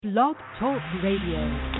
Blog Talk Radio.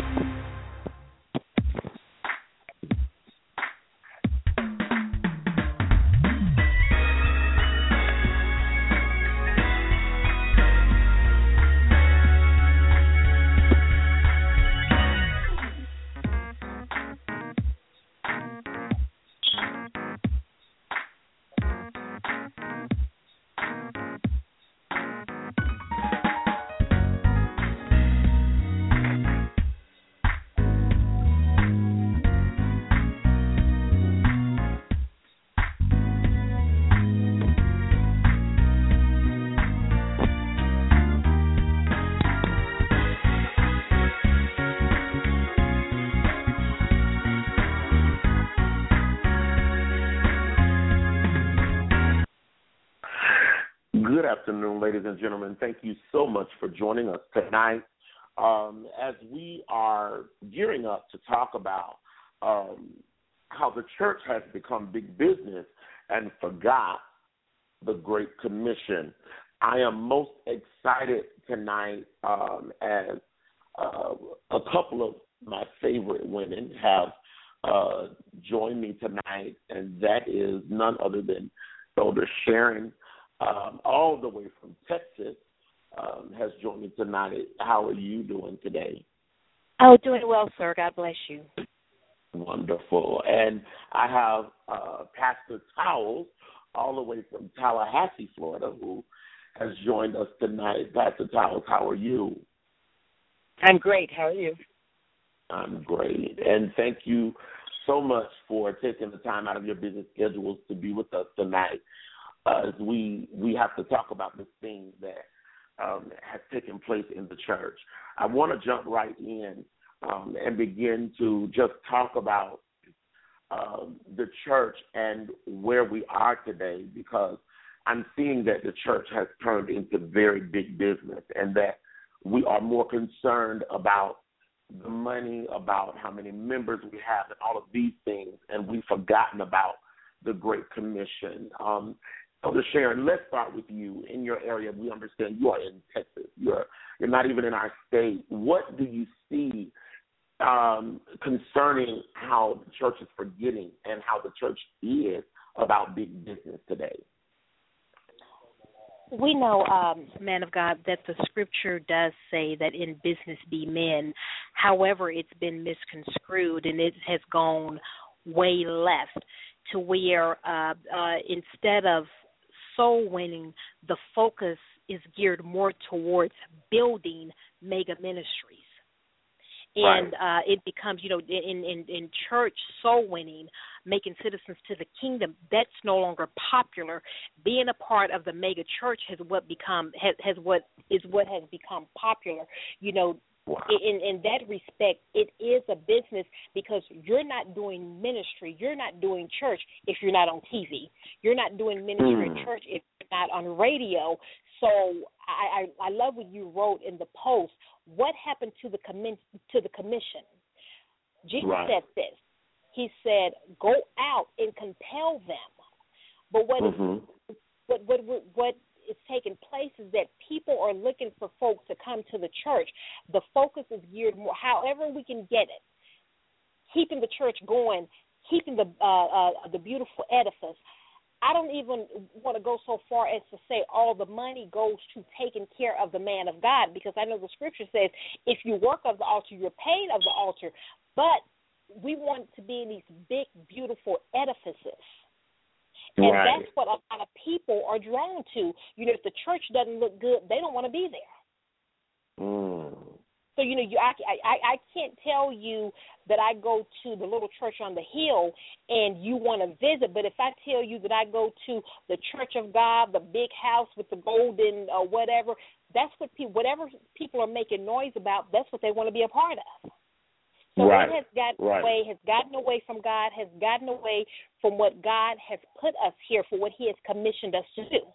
Good afternoon, ladies and gentlemen. Thank you so much for joining us tonight as we are gearing up to talk about how the church has become big business and forgot the Great Commission. I am most excited tonight as a couple of my favorite women have joined me tonight, and that is none other than Elder Sharon, all the way from Texas, has joined me tonight. How are you doing today? Oh, doing well, sir. God bless you. Wonderful. And I have Pastor Towles, all the way from Tallahassee, Florida, who has joined us tonight. Pastor Towles, how are you? I'm great. How are you? I'm great. And thank you so much for taking the time out of your busy schedules to be with us tonight. As we have to talk about this thing that has taken place in the church. I want to jump right in and begin to just talk about the church and where we are today, because I'm seeing that the church has turned into very big business and that we are more concerned about the money, about how many members we have and all of these things, and we've forgotten about the Great Commission. Elder Sharon, let's start with you. In your area, we understand you are in Texas. You're not even in our state. What do you see concerning how the church is forgetting and how the church is about big business today? We know, man of God, that the scripture does say that in business be men. However, it's been misconstrued and it has gone way left to where instead of soul winning, the focus is geared more towards building mega ministries. And it becomes, in church soul winning, making citizens to the kingdom, that's no longer popular. Being a part of the mega church has what has become popular. In that respect, it is a business because you're not doing ministry, you're not doing church if you're not on TV. You're not doing ministry in church if you're not on radio. So I love what you wrote in the post. What happened to the commission? Jesus said this. He said, "Go out and compel them." But what is taking place is that people are looking for folks to come to the church. The focus is geared more, however we can get it, keeping the church going, keeping the beautiful edifice. I don't even want to go so far as to say all the money goes to taking care of the man of God, because I know the scripture says if you work of the altar, you're paid of the altar. But we want to be in these big, beautiful edifices. And that's what a lot of people are drawn to. If the church doesn't look good, they don't want to be there. So, I can't tell you that I go to the little church on the hill and you want to visit, but if I tell you that I go to the Church of God, the big house with the golden whatever, that's what whatever people are making noise about, that's what they want to be a part of. So it has gotten away from God, has gotten away from what God has put us here for, what he has commissioned us to do.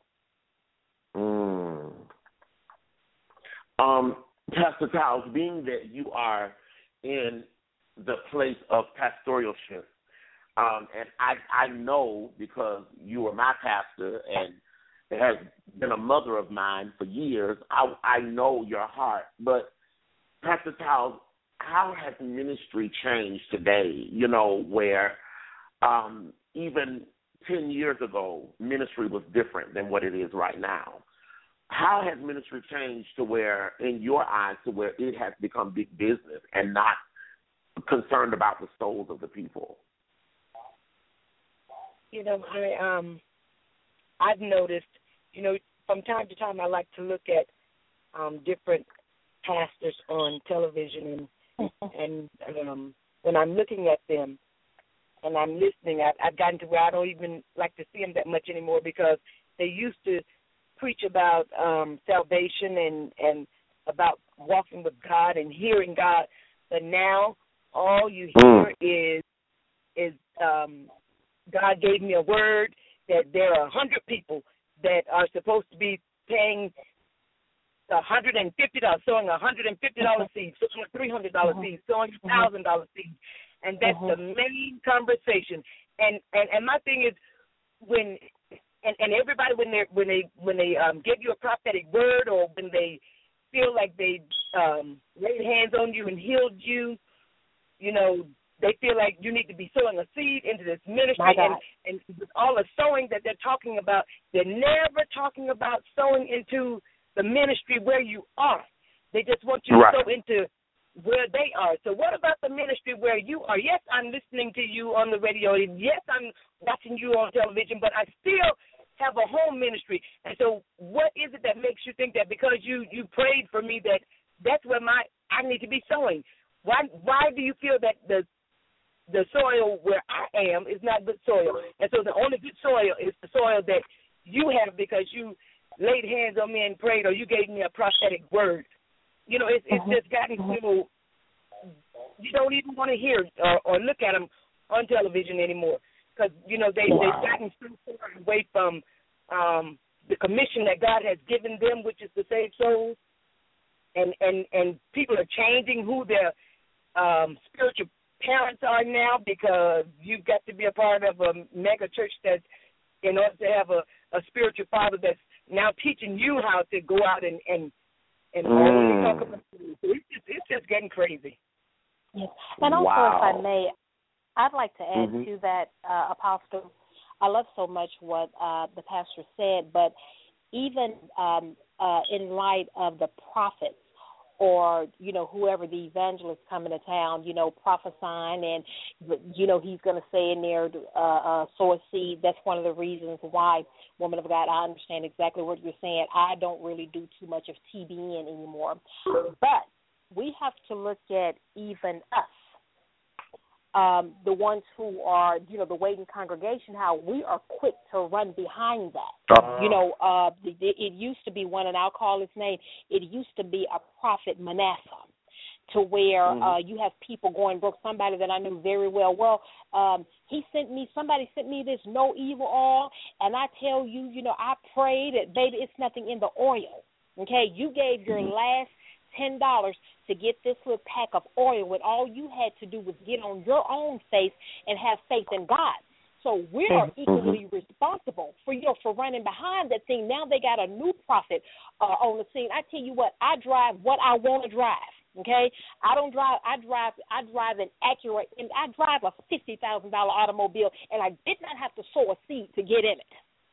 Pastor Towles, being that you are in the place of pastoralship, and I know because you are my pastor and has been a mother of mine for years, I know your heart. But Pastor Charles, how has ministry changed today? You know, where even 10 years ago, ministry was different than what it is right now. How has ministry changed to where, in your eyes, to where it has become big business and not concerned about the souls of the people? You know, I've noticed, you know, from time to time I like to look at different pastors on television, and when I'm looking at them and I'm listening, I've gotten to where I don't even like to see them that much anymore, because they used to preach about salvation and about walking with God and hearing God, but now all you hear is God gave me a word that there are 100 people that are supposed to be paying $150, sowing $150 seed, sowing a $300 seed, sowing $1,000 seed, and that's the main conversation. And my thing is, when everybody when they give you a prophetic word, or when they feel like they laid hands on you and healed you, you know, they feel like you need to be sowing a seed into this ministry, and with all the sowing that they're talking about, they're never talking about sowing into the ministry where you are. They just want you to sow into where they are. So what about the ministry where you are? Yes, I'm listening to you on the radio. Yes, I'm watching you on television, but I still have a home ministry. And so what is it that makes you think that because you prayed for me that's where I need to be sowing? Why do you feel that the soil where I am is not good soil? And so the only good soil is the soil that you have because you laid hands on me and prayed, or you gave me a prophetic word. You know, it's just gotten so you don't even want to hear or look at them on television anymore, because, you know, they've gotten so far away from the commission that God has given them, which is to save souls. And people are changing who their spiritual parents are now, because you've got to be a part of a mega church that, in order to have a spiritual father that's now teaching you how to go out and talk about it. So it's just getting crazy. Yes. And also, if I may, I'd like to add to that, Apostle. I love so much what the pastor said, but even in light of the prophets, or, you know, whoever the evangelist coming to town, you know, prophesying, and, you know, he's going to say in there, sow a seed. That's one of the reasons why, woman of God, I understand exactly what you're saying. I don't really do too much of TBN anymore. But we have to look at even us, the ones who are, you know, the waiting congregation, how we are quick to run behind that. You know, it used to be one, and I'll call his name, it used to be a prophet Manasseh, to where you have people going broke. Somebody that I knew very well, somebody sent me this no evil oil, and I tell you, you know, I prayed that, baby, it's nothing in the oil. Okay, you gave your last $10 to get this little pack of oil, when all you had to do was get on your own face and have faith in God. So we are equally responsible for running behind that thing. Now they got a new prophet on the scene. I tell you what, I drive what I want to drive. Okay, I don't drive. I drive an Acura, and I drive a $50,000 automobile, and I did not have to sow a seed to get in it.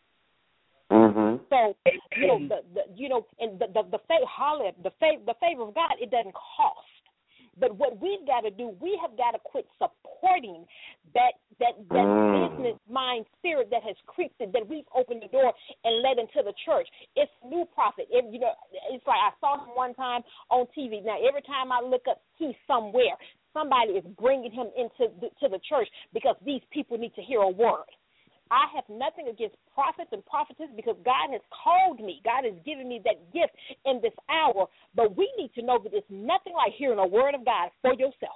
So, you know, and the favor of God, it doesn't cost. But what we've got to do, we have got to quit supporting that business mind spirit that has creeped in, that we've opened the door and led into the church. It's new prophet. You know, it's like I saw him one time on TV. Now, every time I look up, he's somewhere. Somebody is bringing him into the church because these people need to hear a word. I have nothing against prophets and prophetess, because God has called me. God has given me that gift in this hour. But we need to know that it's nothing like hearing a word of God for yourself.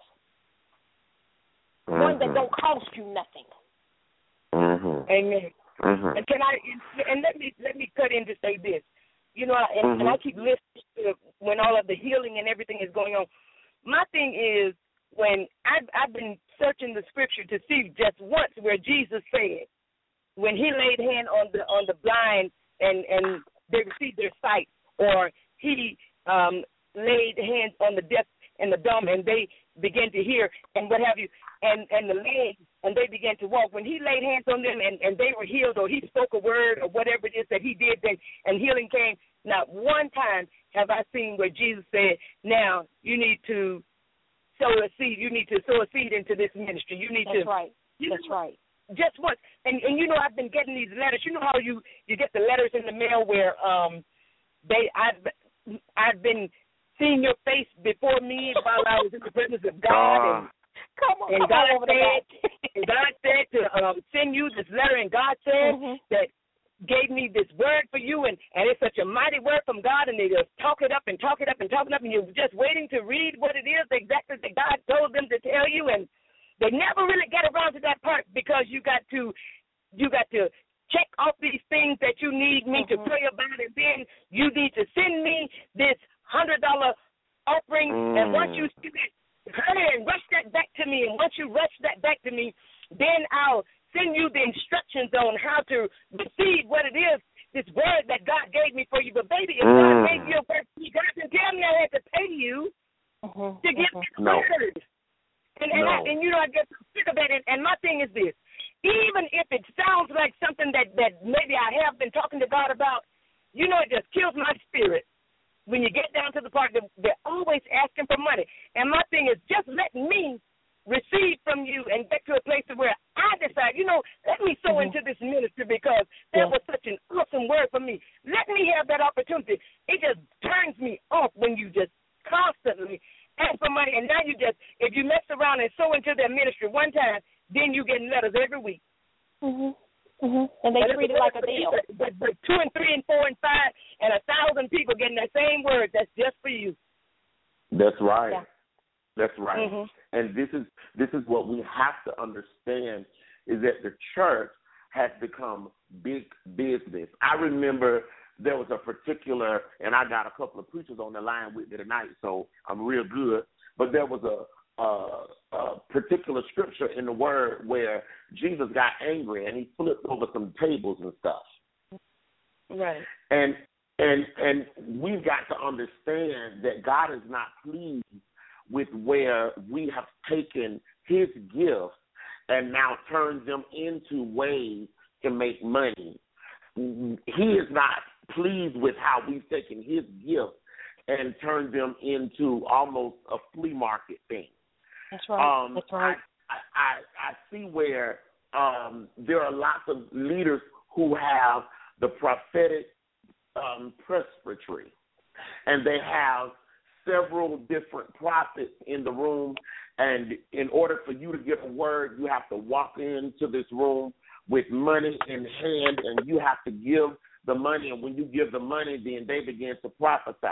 One that don't cost you nothing. Amen. And let me cut in to say this. You know, and I keep listening to when all of the healing and everything is going on. My thing is, when I've been searching the scripture to see just once where Jesus said, when he laid hand on the blind and they received their sight, or he laid hands on the deaf and the dumb, and they began to hear and what have you, and the lame, and they began to walk. When he laid hands on them and they were healed, or he spoke a word or whatever it is that he did, and healing came, not one time have I seen where Jesus said, now you need to sow a seed. You need to sow a seed into this ministry. You need That's to. right. You That's right. Just what, and you know, I've been getting these letters. You know how you get the letters in the mail where I've been seeing your face before me while I was in the presence of God. And God said to send you this letter, and God said that gave me this word for you, and it's such a mighty word from God, and they just talk it up, and you're just waiting to read what it is exactly that God told them to tell you, and they never really get around to that part because you got to check off these things that you need me to pray about, and then you need to send me this $100 offering, and once you see it, hurry and rush that back to me, and once you rush that back to me, then I'll send you the instructions on how to receive what it is, this word that God gave me for you. But baby, if God gave you a word, God can tell me I had to pay you to get the word. And you know, I get sick of that. And my thing is this: even if it sounds like something that maybe I have been talking to God about, you know, it just kills my spirit when you get down to the part that they're always asking for money. And my thing is, just let me receive from you and get to a place where I decide, you know, let me sow into this ministry because that was such an awesome word for me. Let me have that opportunity. It just turns me off when you just constantly ask for money, and now you just, if you mess around and sow into their ministry one time, then you get letters every week. And they treat it like a deal. But 2 and 3 and 4 and 5 and 1,000 people getting that same word that's just for you. That's right. Yeah. That's right. And this is what we have to understand is that the church has become big business. I remember there was a particular, and I got a couple of preachers on the line with me tonight, so I'm real good. But there was a particular scripture in the Word where Jesus got angry and he flipped over some tables and stuff. Right. And we've got to understand that God is not pleased with where we have taken His gifts and now turned them into ways to make money. He is not pleased with how we've taken His gifts and turned them into almost a flea market thing. That's right. That's right. I see where there are lots of leaders who have the prophetic presbytery, and they have several different prophets in the room, and in order for you to get a word, you have to walk into this room with money in hand, and you have to give the money, and when you give the money, then they begin to prophesy.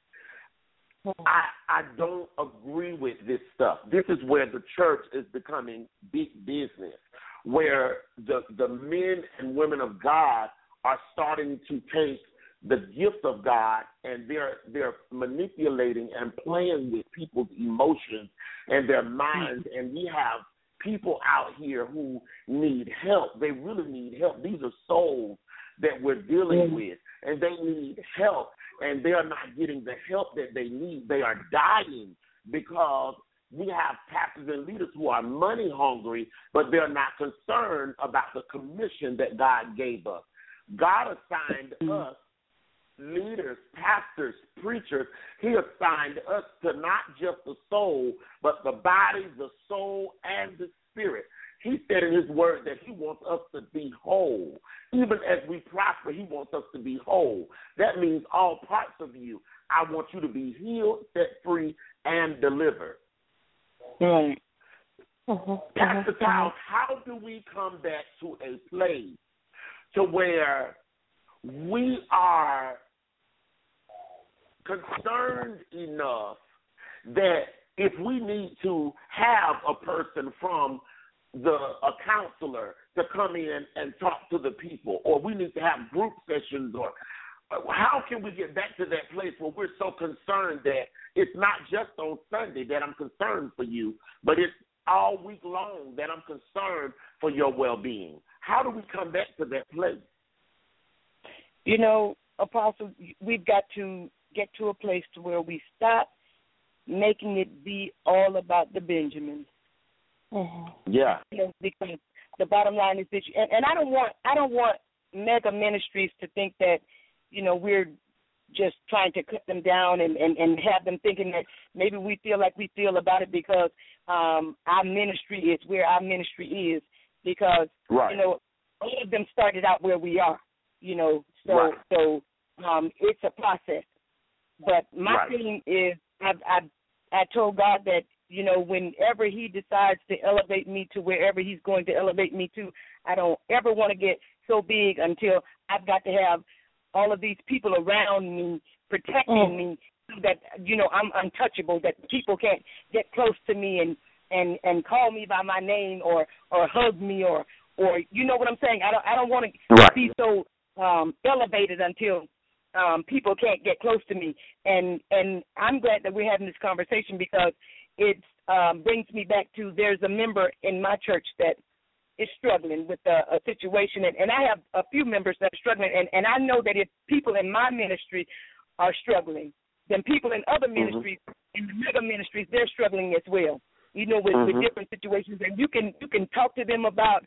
I don't agree with this stuff. This is where the church is becoming big business, where the men and women of God are starting to take the gift of God and they're manipulating and playing with people's emotions and their minds, and we have people out here who need help. They really need help. These are souls that we're dealing with, and they need help, and they are not getting the help that they need. They are dying because we have pastors and leaders who are money hungry, but they're not concerned about the commission that God gave us. God assigned us leaders, pastors, preachers. He assigned us to not just the soul, but the body, the soul, and the spirit. He said in His word that He wants us to be whole. Even as we prosper, He wants us to be whole. That means all parts of you. I want you to be healed, set free, and delivered. Right. Pastor Tyles, how do we come back to a place to where we are concerned enough that if we need to have a person from a counselor to come in and talk to the people, or we need to have group sessions, or how can we get back to that place where we're so concerned that it's not just on Sunday that I'm concerned for you, but it's all week long that I'm concerned for your well-being? How do we come back to that place? You know, Apostle, we've got to get to a place to where we stop making it be all about the Benjamins. Mm-hmm. Yeah. Because the bottom line is that, and I don't want mega ministries to think that, we're just trying to cut them down and have them thinking that maybe we feel like we feel about it because our ministry is where our ministry is, because right. All of them started out where we are, so right. so it's a process. But my right. thing is, I told God that, whenever He decides to elevate me to wherever He's going to elevate me to, I don't ever want to get so big until I've got to have all of these people around me protecting me, so that I'm untouchable, that people can't get close to me and call me by my name or hug me or you know what I'm saying. I don't want to be so elevated until people can't get close to me. And I'm glad that we're having this conversation, because it brings me back to, there's a member in my church that is struggling with a situation, and I have a few members that are struggling, and I know that if people in my ministry are struggling, then people in other ministries, in the mega ministries, they're struggling as well, with different situations, and you can talk to them about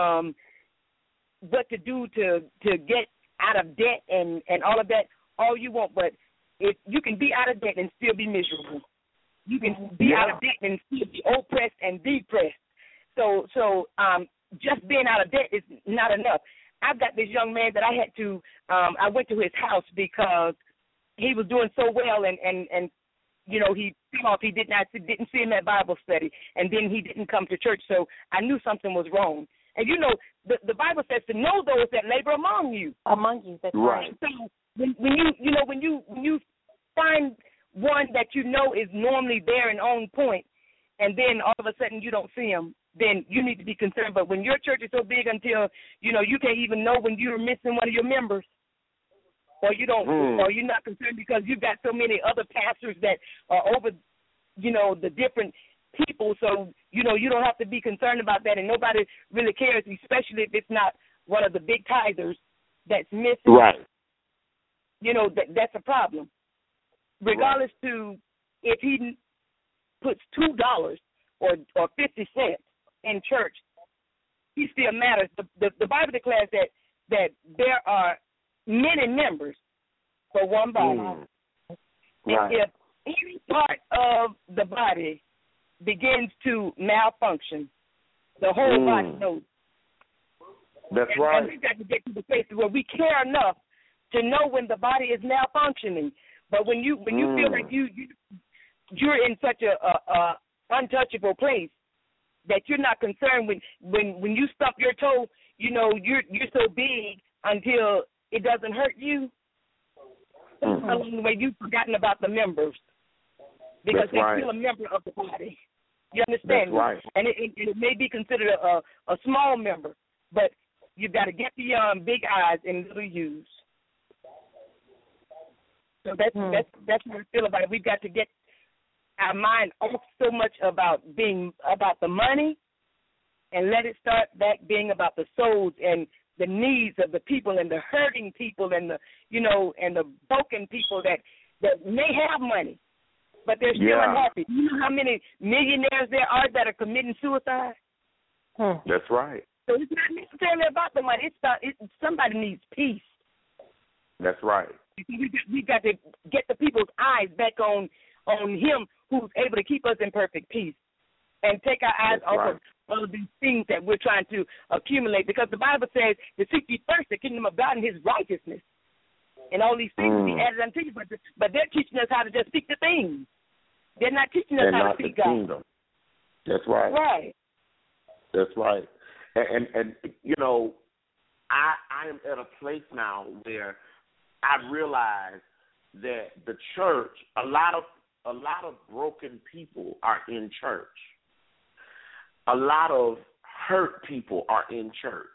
what to do to get out of debt and all of that all you want, but if you can be out of debt and still be miserable. You can be out of debt and still be oppressed and depressed. So just being out of debt is not enough. I've got this young man that I had to, I went to his house because he was doing so well, and he came off. He didn't see him at Bible study, and then he didn't come to church. So I knew something was wrong. And the Bible says to know those that labor among you. Among you, that's right. right. So when you find one that is normally there and on point, and then all of a sudden you don't see him, then you need to be concerned. But when your church is so big until, you can't even know when you're missing one of your members, or you don't, or you're not concerned because you've got so many other pastors that are over, the different people. So, you don't have to be concerned about that, and nobody really cares, especially if it's not one of the big tithers that's missing. Right. That's a problem. Regardless to if he puts $2 or 50 cents in church, he still matters. The Bible declares that there are many members for one body. Right. And if any part of the body begins to malfunction, the whole body knows. That's right. And we've got to get to the place where we care enough to know when the body is malfunctioning. But when you feel like you're in such a untouchable place that you're not concerned when you stub your toe, you're so big until it doesn't hurt you. Along the way, you've forgotten about the members, because they're still a member of the body. You understand? That's right. And it may be considered a small member, but you've got to get beyond big eyes and little U's. So that's how I feel about it. We've got to get our mind off so much about the money, and let it start back being about the souls and the needs of the people and the hurting people and the and the broken people that may have money, but they're still unhappy. You know how many millionaires there are that are committing suicide? That's right. So it's not necessarily about the money. Somebody needs peace. That's right. We've got to get the people's eyes back on Him, who's able to keep us in perfect peace, and take our eyes off of all of these things that we're trying to accumulate. Because the Bible says to seek ye first the kingdom of God and His righteousness, and all these things will be added unto you. But they're teaching us how to just seek the things. They're not teaching us how to seek God. Kingdom. That's right. Right. That's right. And I am at a place now where I realize that the church, a lot of broken people are in church. A lot of hurt people are in church.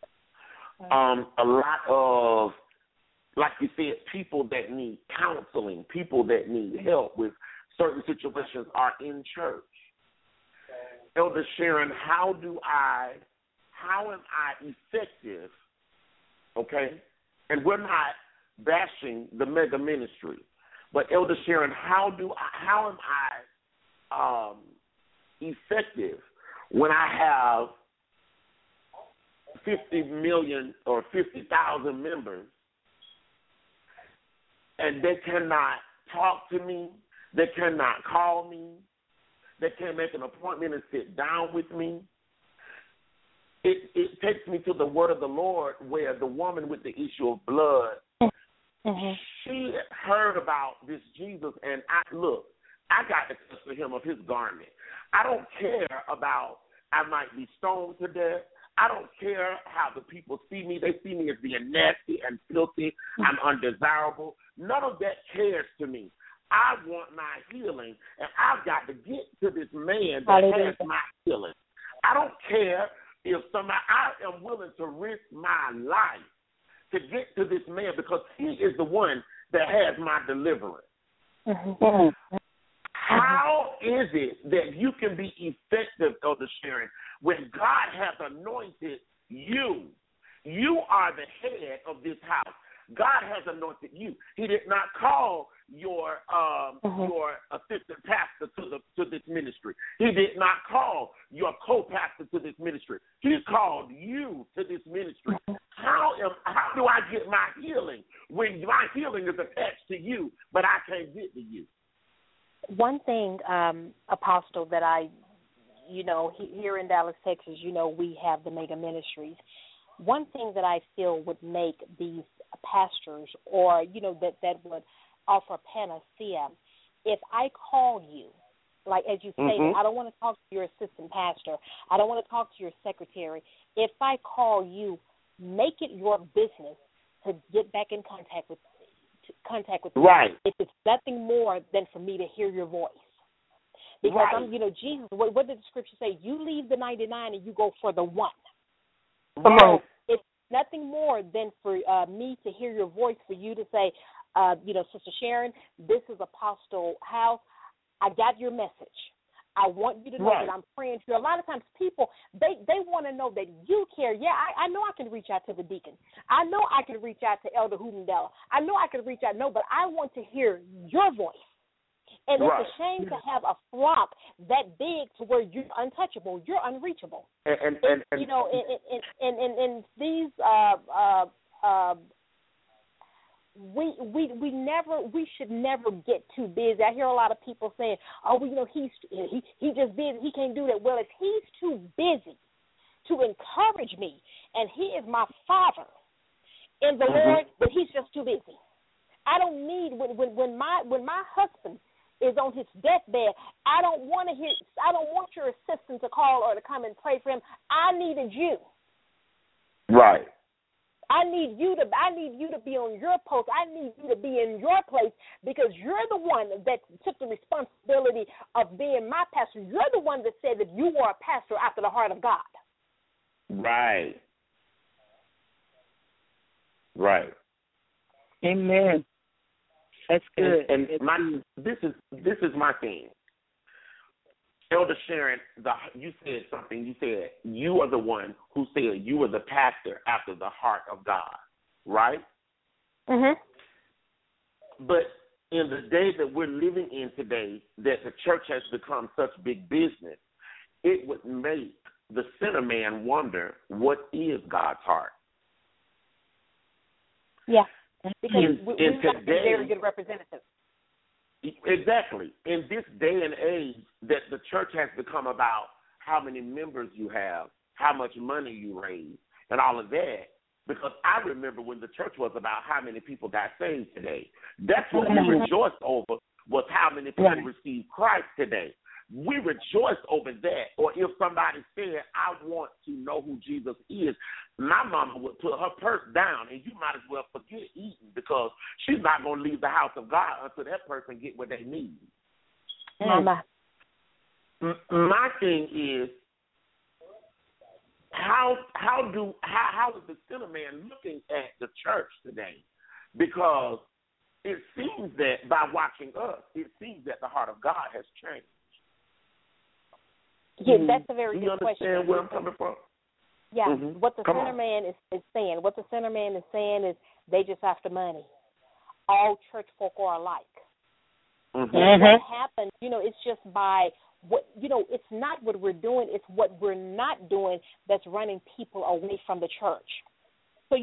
A lot of, like you said, people that need counseling, people that need help with certain situations are in church. Elder Sharon, how am I effective? Okay, and we're not bashing the mega ministry, But Elder Sharon, how am I effective when I have 50 million or 50,000 members and they cannot talk to me, they cannot call me, they can't make an appointment and sit down with me? It takes me to the word of the Lord where the woman with the issue of blood, she heard about this Jesus, and I got to touch the hem of his garment. I don't care about I might be stoned to death. I don't care how the people see me. They see me as being nasty and filthy. I'm undesirable. None of that cares to me. I want my healing, and I've got to get to this man that has my healing. I don't care if I am willing to risk my life to get to this man because he is the one that has my deliverance. How is it that you can be effective, Elder Sharon, when God has anointed you? You are the head of this house. God has anointed you. He did not call your assistant pastor to this ministry. He did not call your co-pastor to this ministry. He called you to this ministry. How do I get my healing when my healing is attached to you, but I can't get to you? One thing, Apostle, that here in Dallas, Texas, we have the Mega Ministries. One thing that I feel would make these pastors or, that would offer panacea, if I call you, like as you say, I don't want to talk to your assistant pastor. I don't want to talk to your secretary. If I call you, make it your business to get back in contact with me. Right. If it's nothing more than for me to hear your voice. Because Jesus, what did the scripture say? You leave the 99 and you go for the one. Right. It's nothing more than for me to hear your voice, for you to say, Sister Sharon, this is Apostle House. I got your message. I want you to know that I'm praying for you. A lot of times people, they want to know that you care. Yeah, I know I can reach out to the deacon. I know I can reach out to Elder Houdendella. I know I can reach out. No, but I want to hear your voice. And it's a shame to have a flock that big to where you're untouchable, you're unreachable. And these we should never get too busy. I hear a lot of people saying, he's just busy, he can't do that. Well, if he's too busy to encourage me, and he is my father in the Lord, but he's just too busy. I don't need when my husband is on his deathbed, I don't want your assistant to call or to come and pray for him. I needed you. Right. I need you to be on your post. I need you to be in your place because you're the one that took the responsibility of being my pastor. You're the one that said that you were a pastor after the heart of God. Right. Right. Amen. That's good. And this is my thing. Elder Sharon, you said something. You said you are the one who said you were the pastor after the heart of God, right? But in the day that we're living in today, that the church has become such big business, it would make the sinner man wonder, what is God's heart? Yeah, because we've got to be very good representatives. Exactly. In this day and age that the church has become about how many members you have, how much money you raise, and all of that, because I remember when the church was about how many people got saved today. That's what we rejoiced over, was how many people received Christ today. We rejoice over that. Or if somebody said, I want to know who Jesus is, my mama would put her purse down, and you might as well forget eating because she's not going to leave the house of God until that person get what they need. Mama. My thing is, how is the sinner man looking at the church today? Because it seems that by watching us, it seems that the heart of God has changed. Yeah, that's a very good question. Do you understand where I'm coming from? Yeah, what the sinner man is saying is they just after money. All church folk are alike. Mm-hmm. What happens, it's just by what, it's not what we're doing, it's what we're not doing that's running people away from the church. So,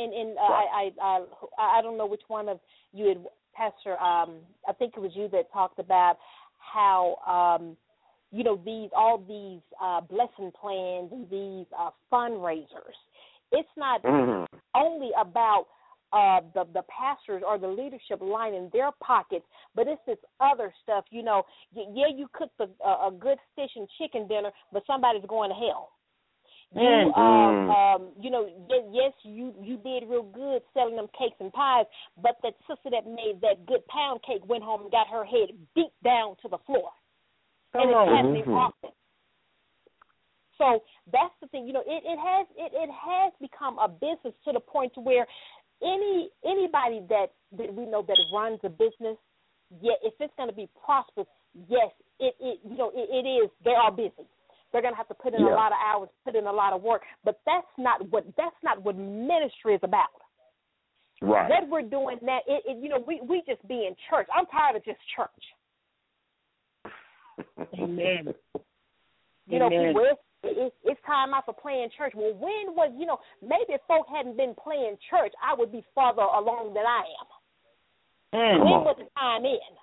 I don't know which one of you had, Pastor, I think it was you that talked about how, all these blessing plans and these fundraisers. It's not only about the pastors or the leadership lining their pockets, but it's this other stuff. You cooked a good fish and chicken dinner, but somebody's going to hell. Yes, you did real good selling them cakes and pies, but that sister that made that good pound cake went home and got her head beat down to the floor. And it's happening often. So that's the thing. It has become a business to the point to where anybody that we know that runs a business, if it's going to be prosperous, yes, it is. They are busy. They're going to have to put in a lot of hours, put in a lot of work. But that's not what ministry is about. Right. What we're doing now, we just be in church. I'm tired of just church. Amen. People, it's time out for playing church. Well, when was, maybe if folk hadn't been playing church, I would be further along than I am. When was the time in?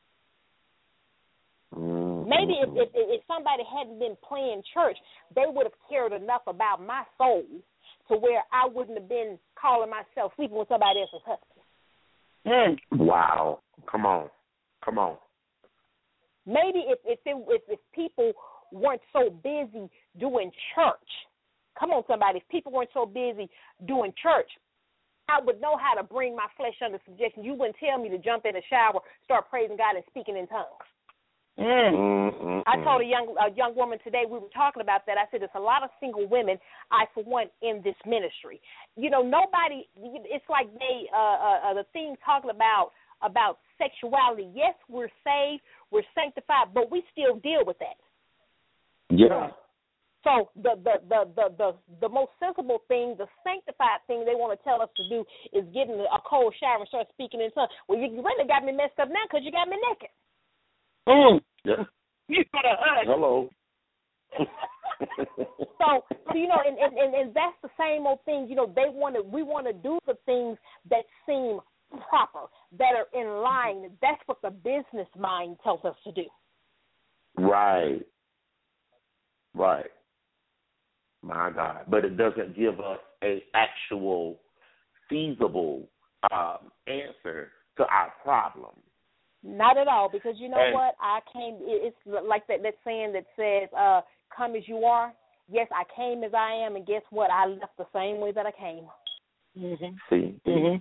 Maybe if somebody hadn't been playing church, they would have cared enough about my soul to where I wouldn't have been calling myself sleeping with somebody else's husband. Wow. Come on. Maybe if people weren't so busy doing church, come on, somebody, if people weren't so busy doing church, I would know how to bring my flesh under subjection. You wouldn't tell me to jump in the shower, start praising God and speaking in tongues. I told a young woman today, we were talking about that. I said, there's a lot of single women, I for one, in this ministry. Nobody, it's like they, the thing talking about sexuality. Yes, we're saved, we're sanctified, but we still deal with that. Yeah. So the most sensible thing, the sanctified thing they want to tell us to do is get in a cold shower and start speaking in tongues. Well, you really got me messed up now because you got me naked. Yeah. You got a hug. Hello. So and that's the same old thing. We want to do the things that seem proper, that are in line. That's what the business mind tells us to do. Right. My God. But it doesn't give us an actual feasible answer to our problem. Not at all, because what? It's like that saying that says, come as you are. Yes, I came as I am, and guess what? I left the same way that I came. See?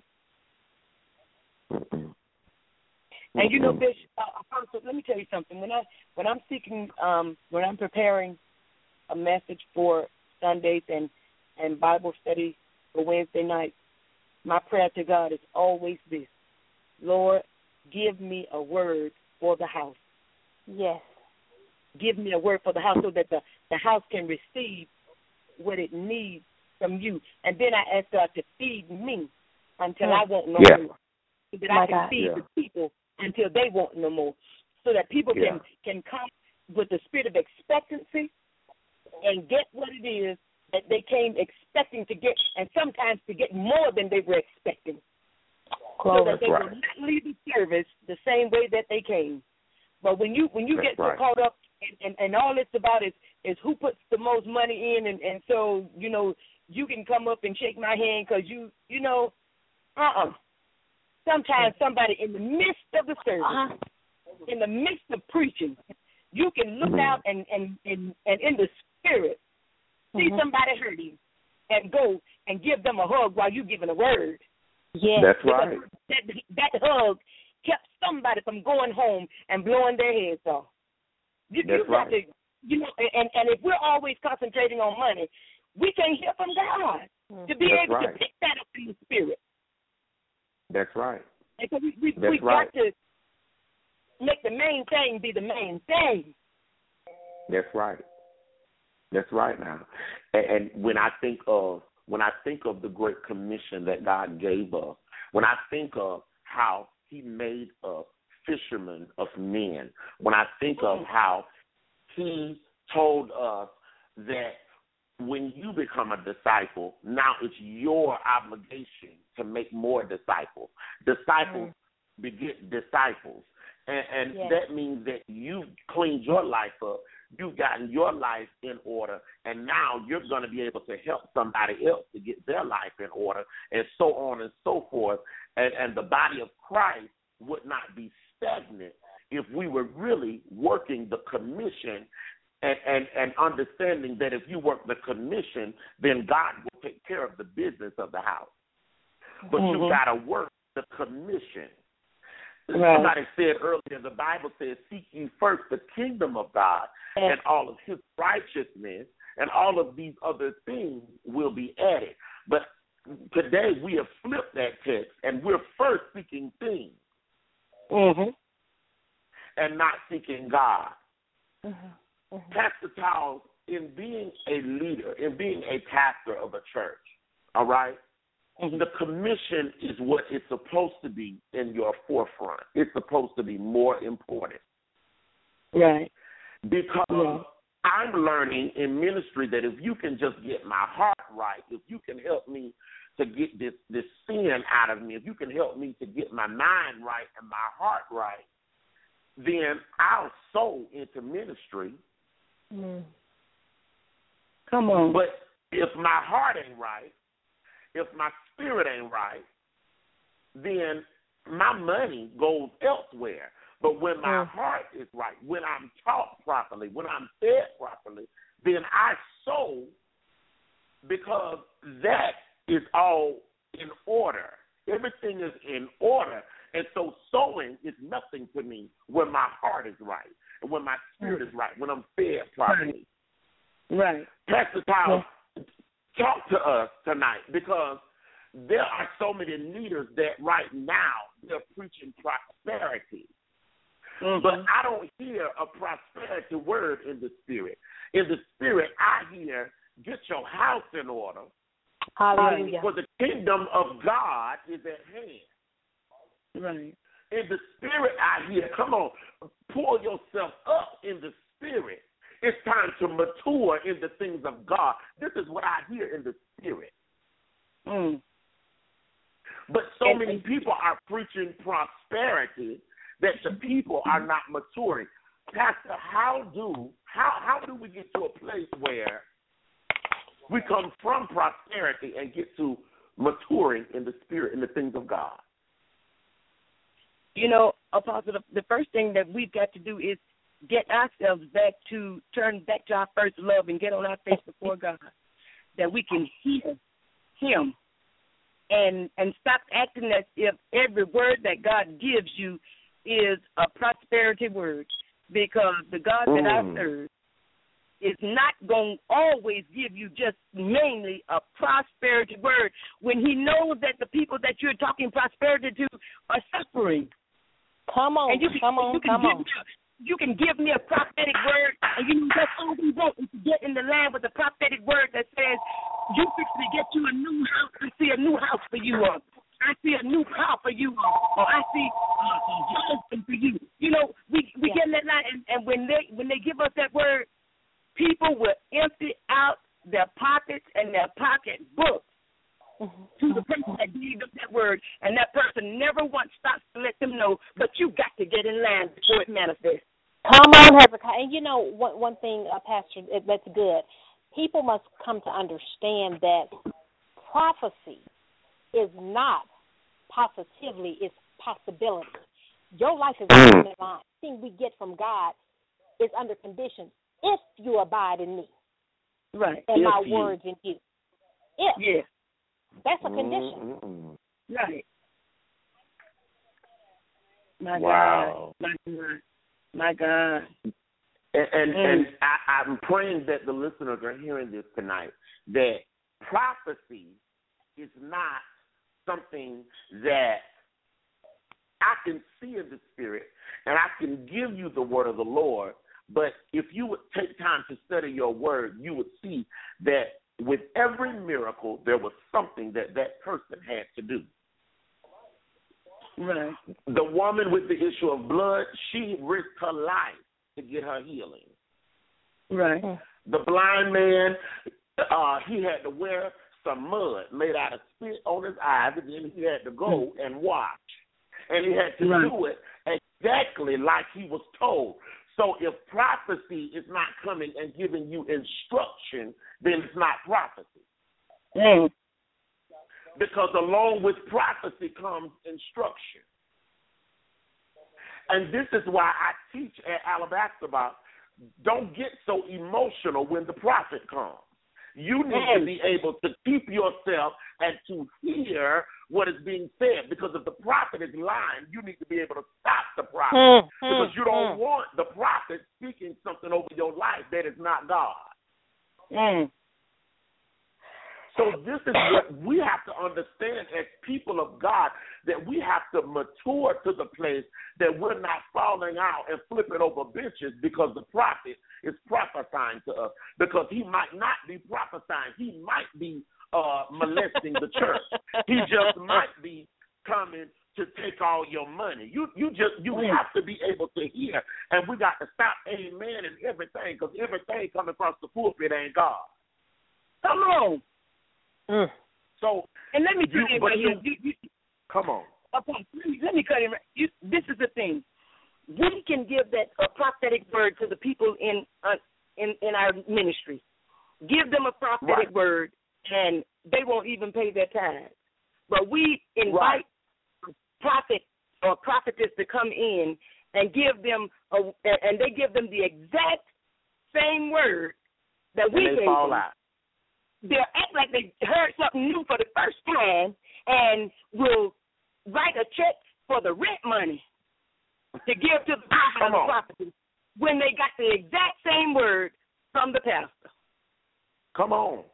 And Bishop, Apostle, let me tell you something. When I'm seeking, when I'm preparing a message for Sundays and Bible study for Wednesday nights, my prayer to God is always this: Lord, give me a word for the house. Yes. Give me a word for the house so that the house can receive what it needs from you. And then I ask God to feed me until I want no more. So that I can feed the people until they want no more. So that people can come with the spirit of expectancy and get what it is that they came expecting to get, and sometimes to get more than they were expecting. So that they will not leave the service the same way that they came. But when you get so caught up and all it's about is who puts the most money in, and so, you can come up and shake my hand because sometimes somebody in the midst of the service, in the midst of preaching, you can look out and in the spirit see somebody hurting and go and give them a hug while you giving a word. Yeah, that's right. That hug kept somebody from going home and blowing their heads off. You got to, and if we're always concentrating on money, we can't hear from God to be able to pick that up in the spirit. That's right. And so we got to make the main thing be the main thing. That's right. That's right now. And when I think of the Great Commission that God gave us, when I think of how He made us fishermen of men. When I think of how he told us that when you become a disciple, now it's your obligation to make more disciples. Disciples beget disciples. And that means that you've cleaned your life up, you've gotten your life in order, and now you're going to be able to help somebody else to get their life in order, and so on and so forth. And the body of Christ would not be stagnant if we were really working the commission and understanding that if you work the commission, then God will take care of the business of the house. But you got to work the commission. Right. Somebody said earlier, the Bible says, seek ye first the kingdom of God and all of his righteousness, and all of these other things will be added. But today we have flipped that text, and we're first seeking things and not seeking God. Pastor Charles, in being a leader, in being a pastor of a church, all right, the commission is what it's supposed to be in your forefront. It's supposed to be more important. Right. Because I'm learning in ministry that if you can just get my heart right, if you can help me to get this sin out of me, if you can help me to get my mind right and my heart right, then I'll sow into ministry. Come on. But if my heart ain't right, if my spirit ain't right, then my money goes elsewhere. But when my heart is right, when I'm taught properly, when I'm fed properly, then I sow because that is all in order. Everything is in order. And so sowing is nothing to me when my heart is right and when my spirit is right, when I'm fed properly. Right. Pastor Tyler, talk to us tonight, because there are so many leaders that right now they're preaching prosperity. But I don't hear a prosperity word in the spirit. In the spirit, I hear, get your house in order. Hallelujah. For the kingdom of God is at hand. Right. In the spirit, I hear, come on, pull yourself up in the spirit. It's time to mature in the things of God. This is what I hear in the spirit. But so many people are preaching prosperity that the people are not maturing. Pastor, how do we get to a place where we come from prosperity and get to maturing in the spirit, in the things of God? You know, Apostle, the first thing that we've got to do is get ourselves turn back to our first love and get on our face before God, that we can hear him and stop acting as if every word that God gives you is a prosperity word, because the God that I serve is not going to always give you just mainly a prosperity word when he knows that the people that you're talking prosperity to are suffering. Come on, You can give me a prophetic word, and that's all we want is to get in the line with a prophetic word that says, you fix to get you a new house. I see a new house for you. I see a new car for you. Or I see a husband for you. You know, we get in that line, and when they give us that word, people will empty out their pockets and their pocketbooks to the person that gave them that word, and that person never once stops to let them know, but you got to get in line before it manifests. Come on, Hezekiah. And you know, one thing, Pastor, that's good. People must come to understand that prophecy is not positively, it's possibility. Your life is under divine. Everything we get from God is under condition if you abide in me. Right. And my words in you. If. Yes. That's a condition. Right. My wow. God. My God. And I'm praying that the listeners are hearing this tonight, that prophecy is not something that I can see in the spirit and I can give you the word of the Lord, but if you would take time to study your word, you would see that with every miracle, there was something that person had to do. Right. The woman with the issue of blood, she risked her life to get her healing. Right. The blind man, he had to wear some mud made out of spit on his eyes, and then he had to go and wash. And he had to do it exactly like he was told. So if prophecy is not coming and giving you instruction, then it's not prophecy. Because along with prophecy comes instruction. And this is why I teach at Alabaster about don't get so emotional when the prophet comes. You need to be able to keep yourself and to hear what is being said. Because if the prophet is lying, you need to be able to stop the prophet. Because you don't want the prophet speaking something over your life that is not God. So this is what we have to understand as people of God, that we have to mature to the place that we're not falling out and flipping over benches because the prophet is prophesying to us. Because he might not be prophesying. He might be molesting the church. He just might be coming to take all your money. You have to be able to hear. And we got to stop amen and everything, because everything coming across the pulpit ain't God. Come on. So, and let me tell you right here. Come on. Let me cut in. This is the thing. We can give that a prophetic word to the people in our ministry. Give them a prophetic word, and they won't even pay their tithes. But we invite a prophet or prophetess to come in and give them and they give them the exact same word that we gave them. Fall out. They'll act like they heard something new for the first time and will write a check for the rent money to give to the prophet of the prophecy when they got the exact same word from the pastor. Come on.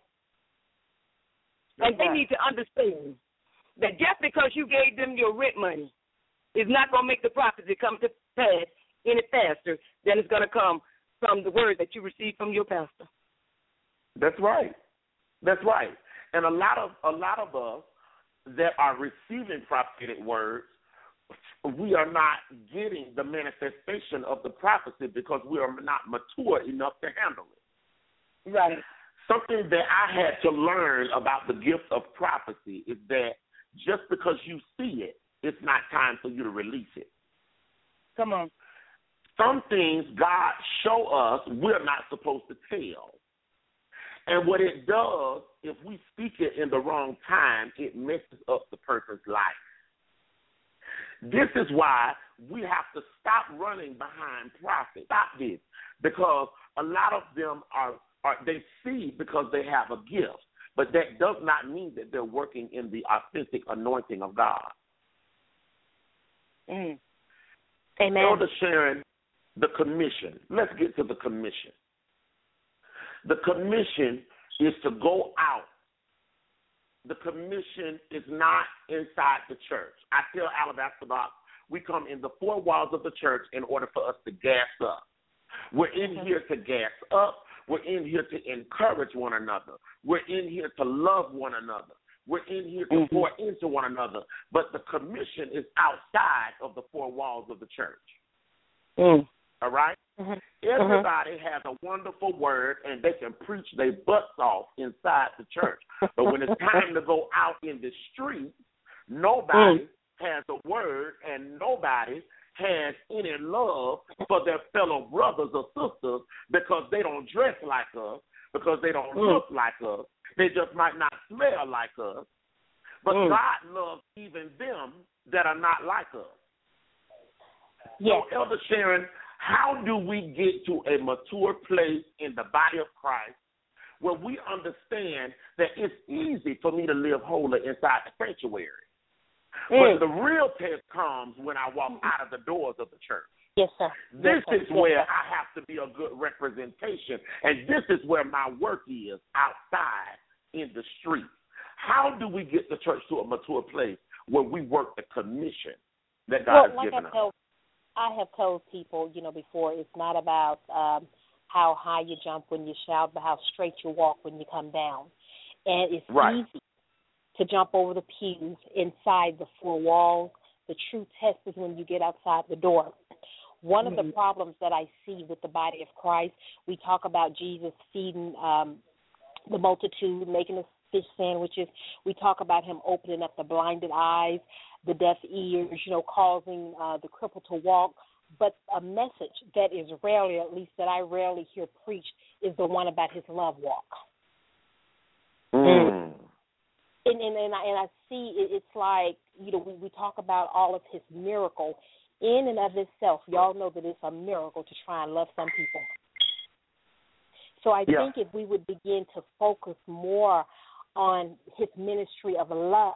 And they need to understand that just because you gave them your rent money is not going to make the prophecy come to pass any faster than it's going to come from the word that you received from your pastor. That's right. That's right. And a lot of us that are receiving prophetic words, we are not getting the manifestation of the prophecy because we are not mature enough to handle it. Right. Something that I had to learn about the gift of prophecy is that just because you see it, it's not time for you to release it. Come on. Some things God show us we're not supposed to tell. And what it does, if we speak it in the wrong time, it messes up the person's life. This is why we have to stop running behind prophets. Stop this. Because a lot of them they see because they have a gift. But that does not mean that they're working in the authentic anointing of God. Amen. Elder Sharon, the commission. Let's get to the commission. The commission is to go out. The commission is not inside the church. I tell Alabaster Box, we come in the four walls of the church in order for us to gas up. We're in here to gas up. We're in here to encourage one another. We're in here to love one another. We're in here to pour into one another. But the commission is outside of the four walls of the church. All right? Everybody has a wonderful word, and they can preach their butts off inside the church. But when it's time to go out in the street, nobody has a word, and nobody has any love for their fellow brothers or sisters because they don't dress like us, because they don't look like us. They just might not smell like us. But God loves even them that are not like us. Yes. So, Elder Sharon, how do we get to a mature place in the body of Christ where we understand that it's easy for me to live holy inside the sanctuary? But the real test comes when I walk out of the doors of the church. Yes, sir. This is where I have to be a good representation, and this is where my work is, outside in the street. How do we get the church to a mature place where we work the commission that God has given us? I have told people, before, it's not about how high you jump when you shout, but how straight you walk when you come down. And it's easy to jump over the pews inside the four walls, the true test is when you get outside the door. One of the problems that I see with the body of Christ, we talk about Jesus feeding the multitude, making the fish sandwiches. We talk about him opening up the blinded eyes, the deaf ears, causing the crippled to walk. But a message that is rarely, at least that I rarely hear preached, is the one about his love walk. And I see it's like, we talk about all of his miracle. In and of itself, y'all know that it's a miracle to try and love some people. So I think if we would begin to focus more on his ministry of love,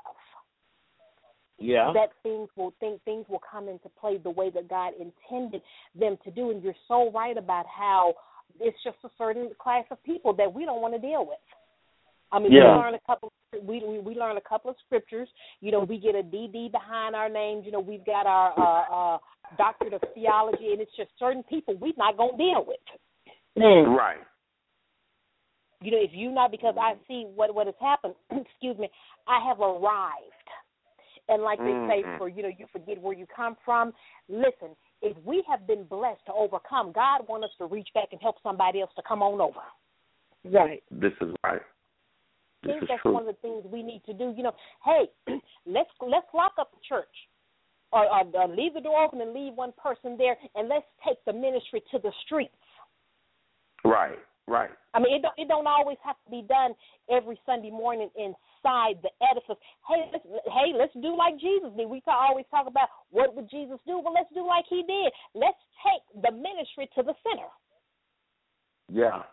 that things will come into play the way that God intended them to do. And you're so right about how it's just a certain class of people that we don't want to deal with. I mean, we learn a couple of scriptures. We get a DD behind our names. We've got our doctorate of theology, and it's just certain people we're not going to deal with. Right. If you not, because I see what has happened. Excuse me. I have arrived, and like they say, you forget where you come from. Listen, if we have been blessed to overcome, God wants us to reach back and help somebody else to come on over. Right. This is right. I think that's one of the things we need to do. Hey, let's lock up the church, or leave the door open and leave one person there, and let's take the ministry to the streets. Right. I mean, it don't always have to be done every Sunday morning inside the edifice. Hey, let's do like Jesus did. We always talk about what would Jesus do. Well, let's do like he did. Let's take the ministry to the center. Yeah.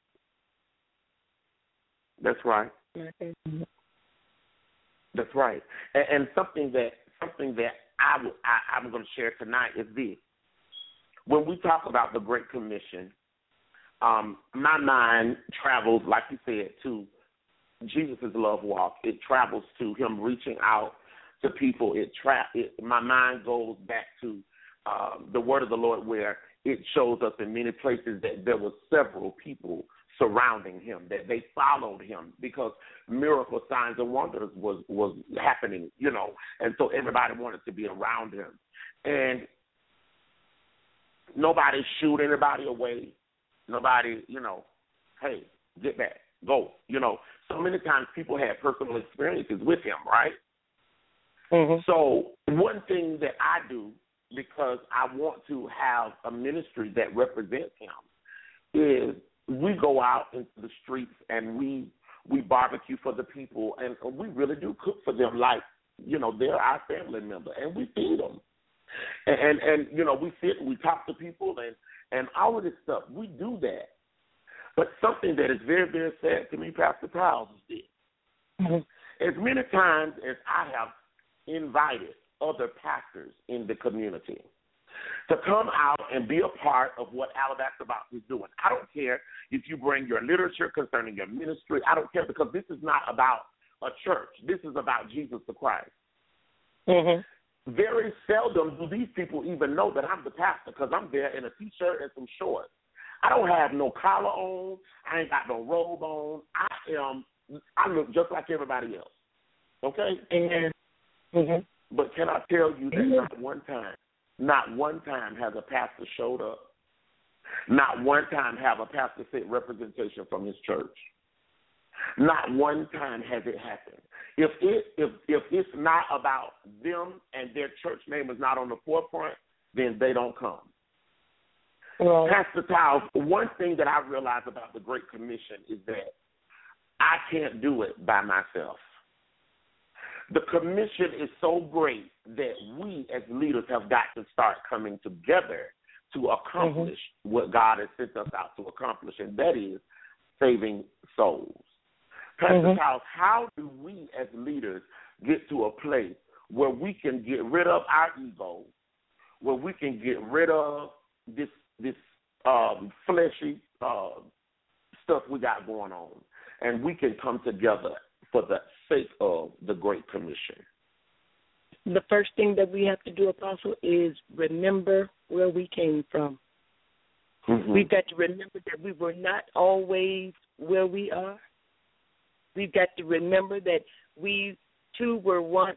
That's right. That's right. And something that I'm going to share tonight is this. When we talk about the Great Commission, my mind travels, like you said, to Jesus' love walk. It travels to him reaching out to people. My mind goes back to the word of the Lord, where it shows us in many places that there were several people surrounding him, that they followed him because miracle signs and wonders was happening, and so everybody wanted to be around him. And nobody shooed anybody away. Nobody, hey, get back, go. So many times people had personal experiences with him, right? Mm-hmm. So one thing that I do, because I want to have a ministry that represents him, is we go out into the streets and we barbecue for the people, and we really do cook for them like, they're our family member, and we feed them. And we sit and we talk to people and all of this stuff. We do that. But something that is very, very sad to me, Pastor Powell, is this. Mm-hmm. As many times as I have invited other pastors in the community to come out and be a part of what Alabaster Box is doing. I don't care if you bring your literature concerning your ministry. I don't care, because this is not about a church. This is about Jesus the Christ. Mm-hmm. Very seldom do these people even know that I'm the pastor, because I'm there in a T-shirt and some shorts. I don't have no collar on. I ain't got no robe on. I look just like everybody else. Okay? Mm-hmm. But can I tell you that not one time has a pastor showed up. Not one time have a pastor sent representation from his church. Not one time has it happened. If it's not about them and their church name is not on the forefront, then they don't come. Right. Pastor Tiles, one thing that I realize about the Great Commission is that I can't do it by myself. The commission is so great that we as leaders have got to start coming together to accomplish what God has sent us out to accomplish, and that is saving souls. Pastor Tiles, how do we as leaders get to a place where we can get rid of our ego, where we can get rid of this fleshy stuff we got going on, and we can come together for the sake of the Great Commission? The first thing that we have to do, Apostle, is remember where we came from. Mm-hmm. We've got to remember that we were not always where we are. We've got to remember that we, too, were once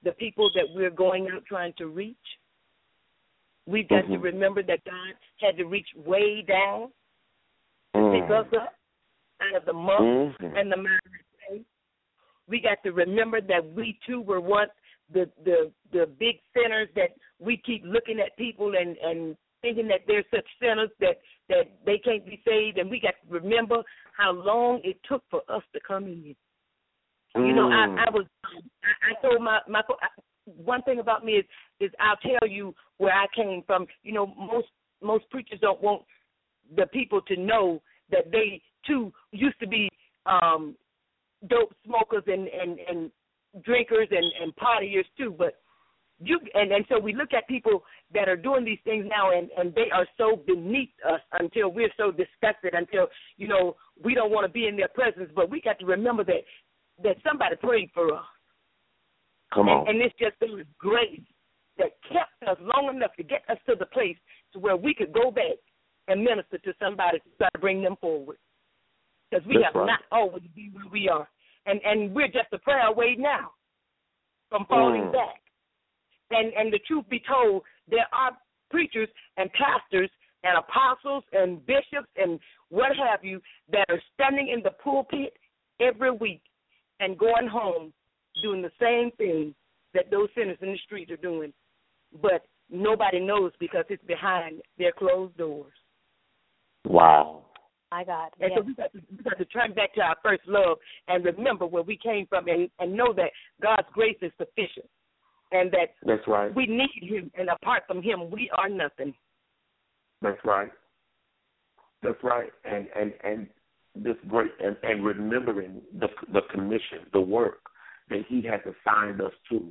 the people that we're going out trying to reach. We've got to remember that God had to reach way down to pick us up out of the muck and the miry clay. We got to remember that we too were once the big sinners, that we keep looking at people and thinking that they're such sinners that they can't be saved, and we got to remember how long it took for us to come in. You know, I told my one thing about me is I'll tell you where I came from. You know, most preachers don't want the people to know that they too used to be dope smokers and drinkers and partiers too. But and so we look at people that are doing these things now, and they are so beneath us until we're so disgusted, until, you know, we don't want to be in their presence. But we got to remember that somebody prayed for us. Come on. And it's just God's grace that kept us long enough to get us to the place to where we could go back and minister to somebody to try to bring them forward. Because we have not always been where we are. And we're just a prayer away now from falling back. And the truth be told, there are preachers and pastors and apostles and bishops and what have you that are standing in the pulpit every week and going home doing the same thing that those sinners in the street are doing. But nobody knows because it's behind their closed doors. Wow. My God. And so we got to turn back to our first love and remember where we came from and know that God's grace is sufficient and that that's right. We need him, and apart from him, we are nothing. That's right. That's right. And this great and remembering the commission, the work that he has assigned us to.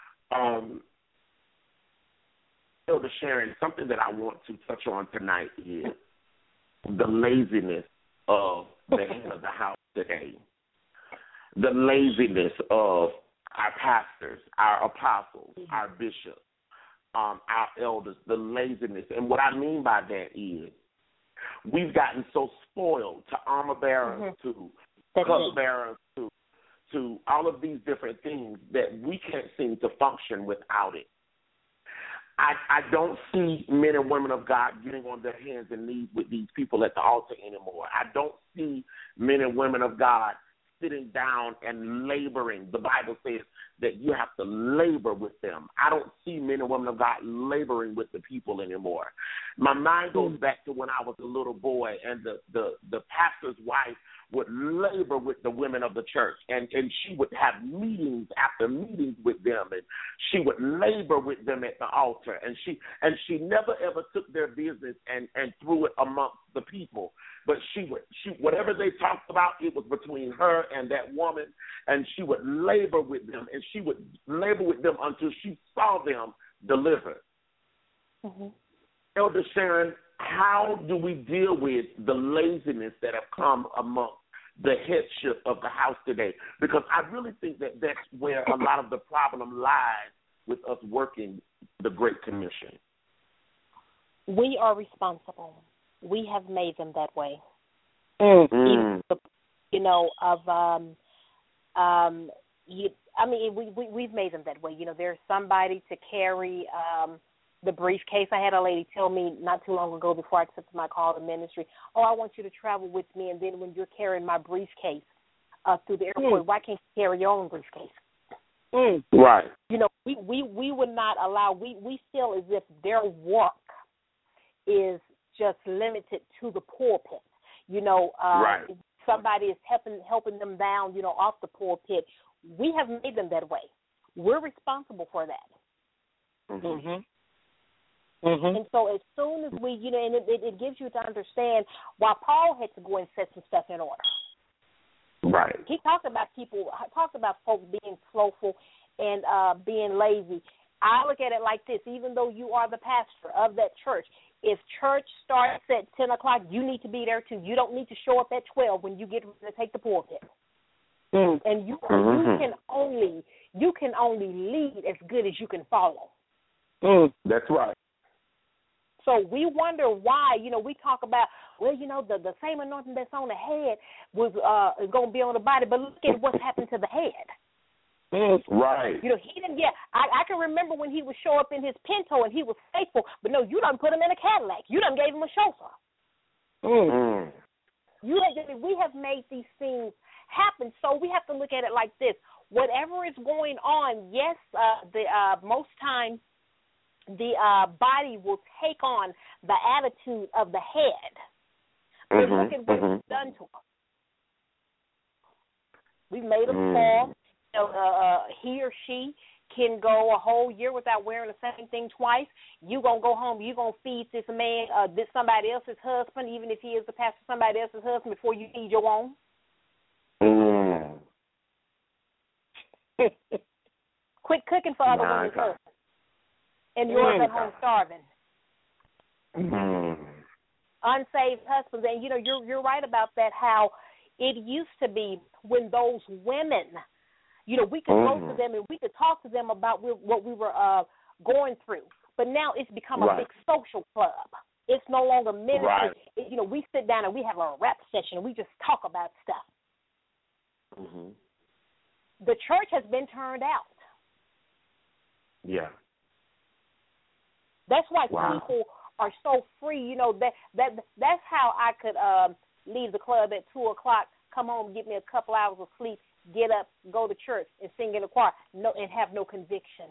Elder Sharon, something that I want to touch on tonight is the laziness of the head of the house today. The laziness of our pastors, our apostles, our bishops, our elders, the laziness. And what I mean by that is we've gotten so spoiled to armor bearers, to cup bearers, to all of these different things that we can't seem to function without it. I don't see men and women of God getting on their hands and knees with these people at the altar anymore. I don't see men and women of God sitting down and laboring. The Bible says that you have to labor with them. I don't see men and women of God laboring with the people anymore. My mind goes back to when I was a little boy, and the pastor's wife would labor with the women of the church, and she would have meetings after meetings with them, and she would labor with them at the altar, and she never ever took their business and threw it amongst the people, but she whatever they talked about, it was between her and that woman, and she would labor with them, and she would labor with them until she saw them delivered. Mm-hmm. Elder Sharon, how do we deal with the laziness that have come amongst the headship of the house today? Because I really think that that's where a lot of the problem lies with us working the Great Commission. We are responsible. We have made them that way. Mm-hmm. We've made them that way. You know, there's somebody to carry the briefcase. I had a lady tell me not too long ago before I accepted my call to ministry, I want you to travel with me, and then when you're carrying my briefcase through the airport, why can't you carry your own briefcase? Right. You know, we would not allow, we feel as if their work is just limited to the pulpit. You know, right. Somebody is helping them down, you know, off the pulpit. We have made them that way. We're responsible for that. Mm-hmm. Mm-hmm. And so as soon as we, you know, and it gives you to understand why Paul had to go and set some stuff in order. Right. He talked about folks being slothful and being lazy. I look at it like this: even though you are the pastor of that church, if church starts at 10 o'clock, you need to be there too. You don't need to show up at 12 when you get ready to take the pulpit. Mm-hmm. And you can only lead as good as you can follow. That's right. So we wonder why, you know, we talk about, well, you know, the same anointing that's on the head is going to be on the body, but look at what's happened to the head. Right. You know, he didn't get. I can remember when he would show up in his Pinto and he was faithful, but no, you done put him in a Cadillac. You done gave him a chauffeur. We have made these things happen, so we have to look at it like this. Whatever is going on, yes, most times the body will take on the attitude of the head. But look at what we've done to him. We've made him fall. You know, he or she can go a whole year without wearing the same thing twice. You gonna go home. You gonna feed this man, somebody else's husband, even if he is the pastor, somebody else's husband, before you feed your own. Quit cooking for other women's husbands, and yours at home starving. Unsaved husbands, and you know you're right about that. How it used to be when those women, you know, we could go to them and we could talk to them about what we were going through. But now it's become a big social club. It's no longer ministry. Right. You know, we sit down and we have a rap session and we just talk about stuff. The church has been turned out. Yeah. That's why people are so free. You know, that's how I could leave the club at 2:00, come home, get me a couple hours of sleep, get up, go to church, and sing in the choir, and have no conviction.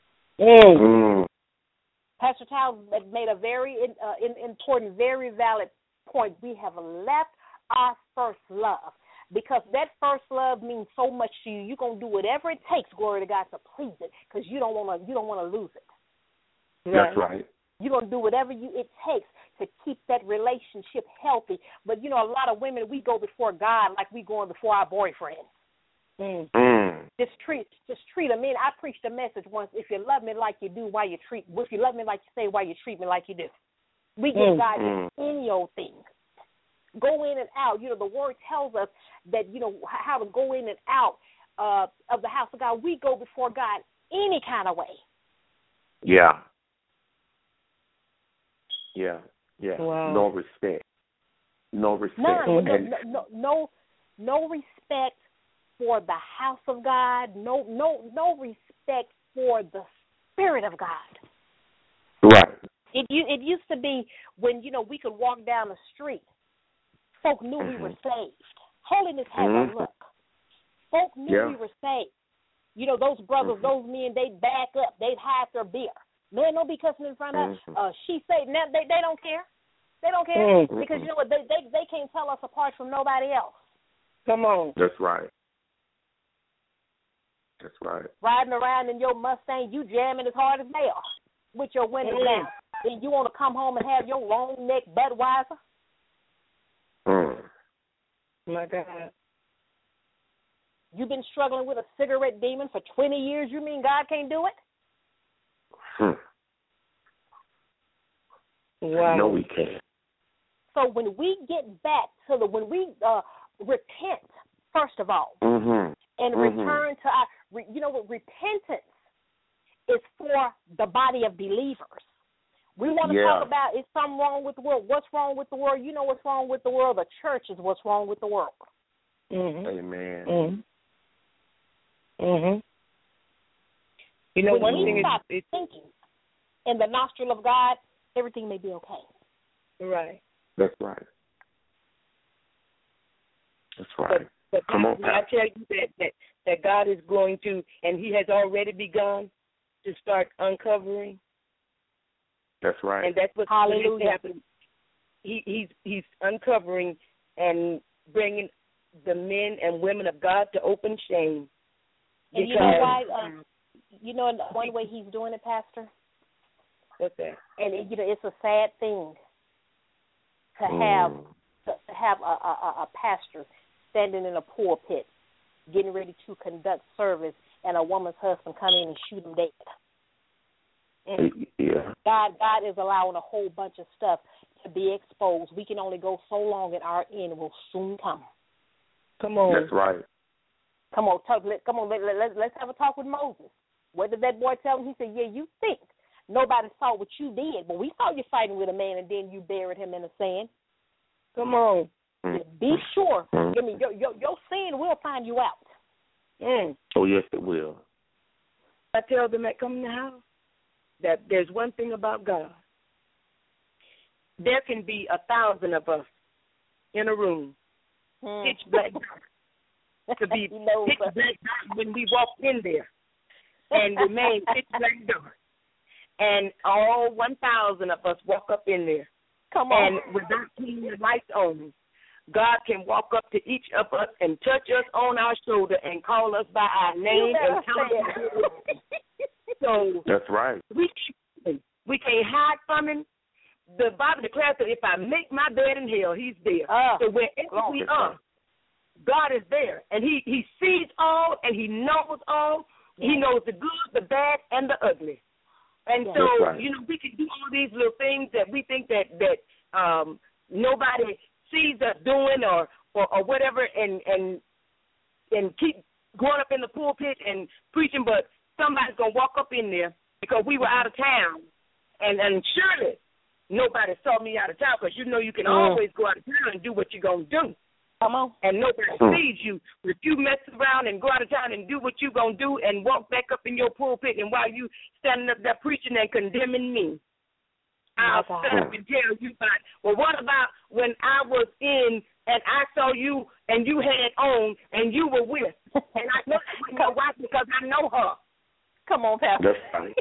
Pastor Towles made a very important, very valid point. We have left our first love, because that first love means so much to you. You're gonna do whatever it takes, glory to God, to please it, because you don't want to lose it. That's right. You're going to do whatever it takes to keep that relationship healthy. But, you know, a lot of women, we go before God like we going before our boyfriend. Just treat them. I preached a message once: if you love me like you do, if you love me like you say, why you treat me like you do. We give God any old thing. Go in and out. You know, the word tells us that, you know, how to go in and out of the house of God. We go before God any kind of way. Yeah. Yeah. Wow. No respect. No respect. No respect for the house of God. No respect for the Spirit of God. Right. It used to be when, you know, we could walk down the street. Folk knew we were saved. Holiness had a look. Folk knew we were saved. You know, those brothers, those men, they'd back up. They'd hide their beer. Man, don't be cussing in front of she saved. Now they don't care. They don't care because, you know what, they can't tell us apart from nobody else. Come on. That's right. That's right. Riding around in your Mustang, you jamming as hard as they are with your windows down. Then you want to come home and have your long neck Budweiser? My God. You've been struggling with a cigarette demon for 20 years. You mean God can't do it? Wow. No, we can't. So when we get back to when we repent, first of all, and return to our, you know what, repentance is for the body of believers. We want to talk about, is something wrong with the world? What's wrong with the world? You know what's wrong with the world? The church is what's wrong with the world. Amen. You know, when one we thing stop is thinking in the nostril of God, everything may be okay. Right. That's right. That's right. But Come on, I tell you that God is going to, and He has already begun to start uncovering. That's right. And that's what's Hallelujah. going to happen. He's uncovering and bringing the men and women of God to open shame. And you know why? You know one way He's doing it, Pastor? What's that? And you know, it's a sad thing to have a pastor standing in a pulpit getting ready to conduct service and a woman's husband come in and shoot him dead. God is allowing a whole bunch of stuff to be exposed. We can only go so long, and our end will soon come. Come on. That's right. Come on, let's have a talk with Moses. What did that boy tell him? He said, yeah, you think nobody saw what you did, but we saw you fighting with a man, and then you buried him in the sand. Come on. Be sure. I mean, your sin will find you out. Oh, yes, it will. I tell them that come in the house that there's one thing about God. There can be 1,000 of us in a room, pitch black dark, to be pitch black dark when we walk in there, and remain pitch black dark. And all 1,000 of us walk up in there. Come on. And without keeping the lights on, God can walk up to each of us and touch us on our shoulder and call us by our name and tell us. So that's right. We can't hide from him. The Bible declares that if I make my bed in hell, he's there. So wherever we are, God is there. And he sees all and he knows all. He knows the good, the bad, and the ugly. And so, we can do all these little things that we think that nobody sees us doing or whatever and keep going up in the pulpit and preaching, but somebody's going to walk up in there because we were out of town. And surely nobody saw me out of town because you can always go out of town and do what you're going to do. Come on. And nobody sees you. If you mess around and go out of town and do what you're going to do and walk back up in your pulpit and while you standing up there preaching and condemning me, I'll stand up and tell you about, well, what about when I was in and I saw you and you had on and you were with, and I know that with my wife because I know her. Come on, Pastor. That's right.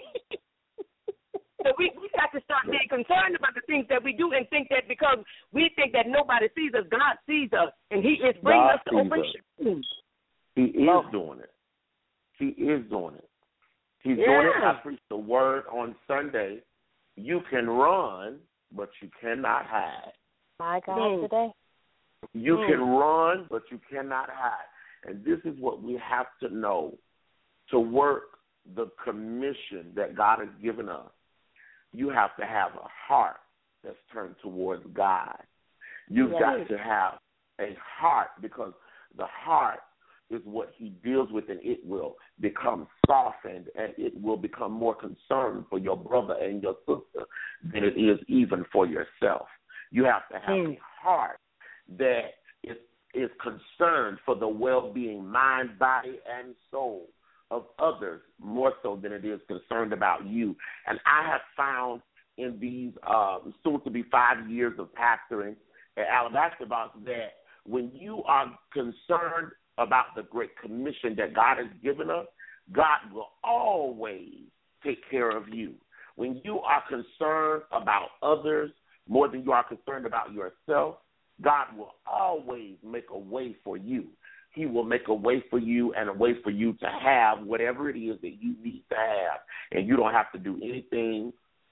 So we got to start being concerned about the things that we do and think that because we think that nobody sees us, God sees us, and he is bringing us to open. He is doing it. He is doing it. He's doing it. I preached the word on Sunday. You can run, but you cannot hide. My God, today. You can run, but you cannot hide. And this is what we have to know to work the commission that God has given us. You have to have a heart that's turned towards God. You've got to have a heart because the heart is what he deals with, and it will become softened and it will become more concerned for your brother and your sister than it is even for yourself. You have to have a heart that is concerned for the well-being, mind, body, and soul of others more so than it is concerned about you. And I have found in these soon-to-be 5 years of pastoring at Alabaster Box that when you are concerned about the great commission that God has given us, God will always take care of you. When you are concerned about others more than you are concerned about yourself, God will always make a way for you. He will make a way for you and a way for you to have whatever it is that you need to have, and you don't have to do anything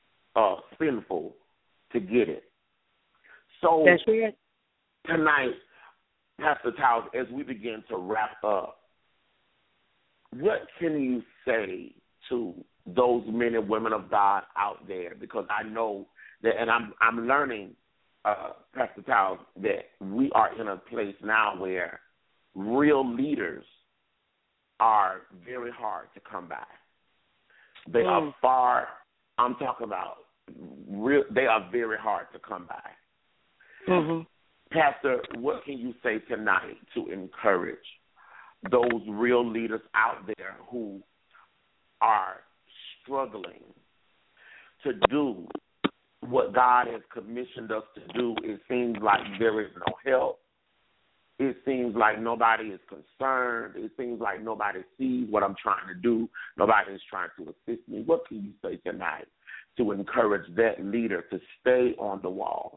sinful to get it. So tonight, Pastor Towles, as we begin to wrap up, what can you say to those men and women of God out there? Because I know that, and I'm learning, Pastor Towles, that we are in a place now where real leaders are very hard to come by. They are I'm talking about they are very hard to come by. Pastor, what can you say tonight to encourage those real leaders out there who are struggling to do what God has commissioned us to do? It seems like there is no help. It seems like nobody is concerned. It seems like nobody sees what I'm trying to do. Nobody is trying to assist me. What can you say tonight to encourage that leader to stay on the wall?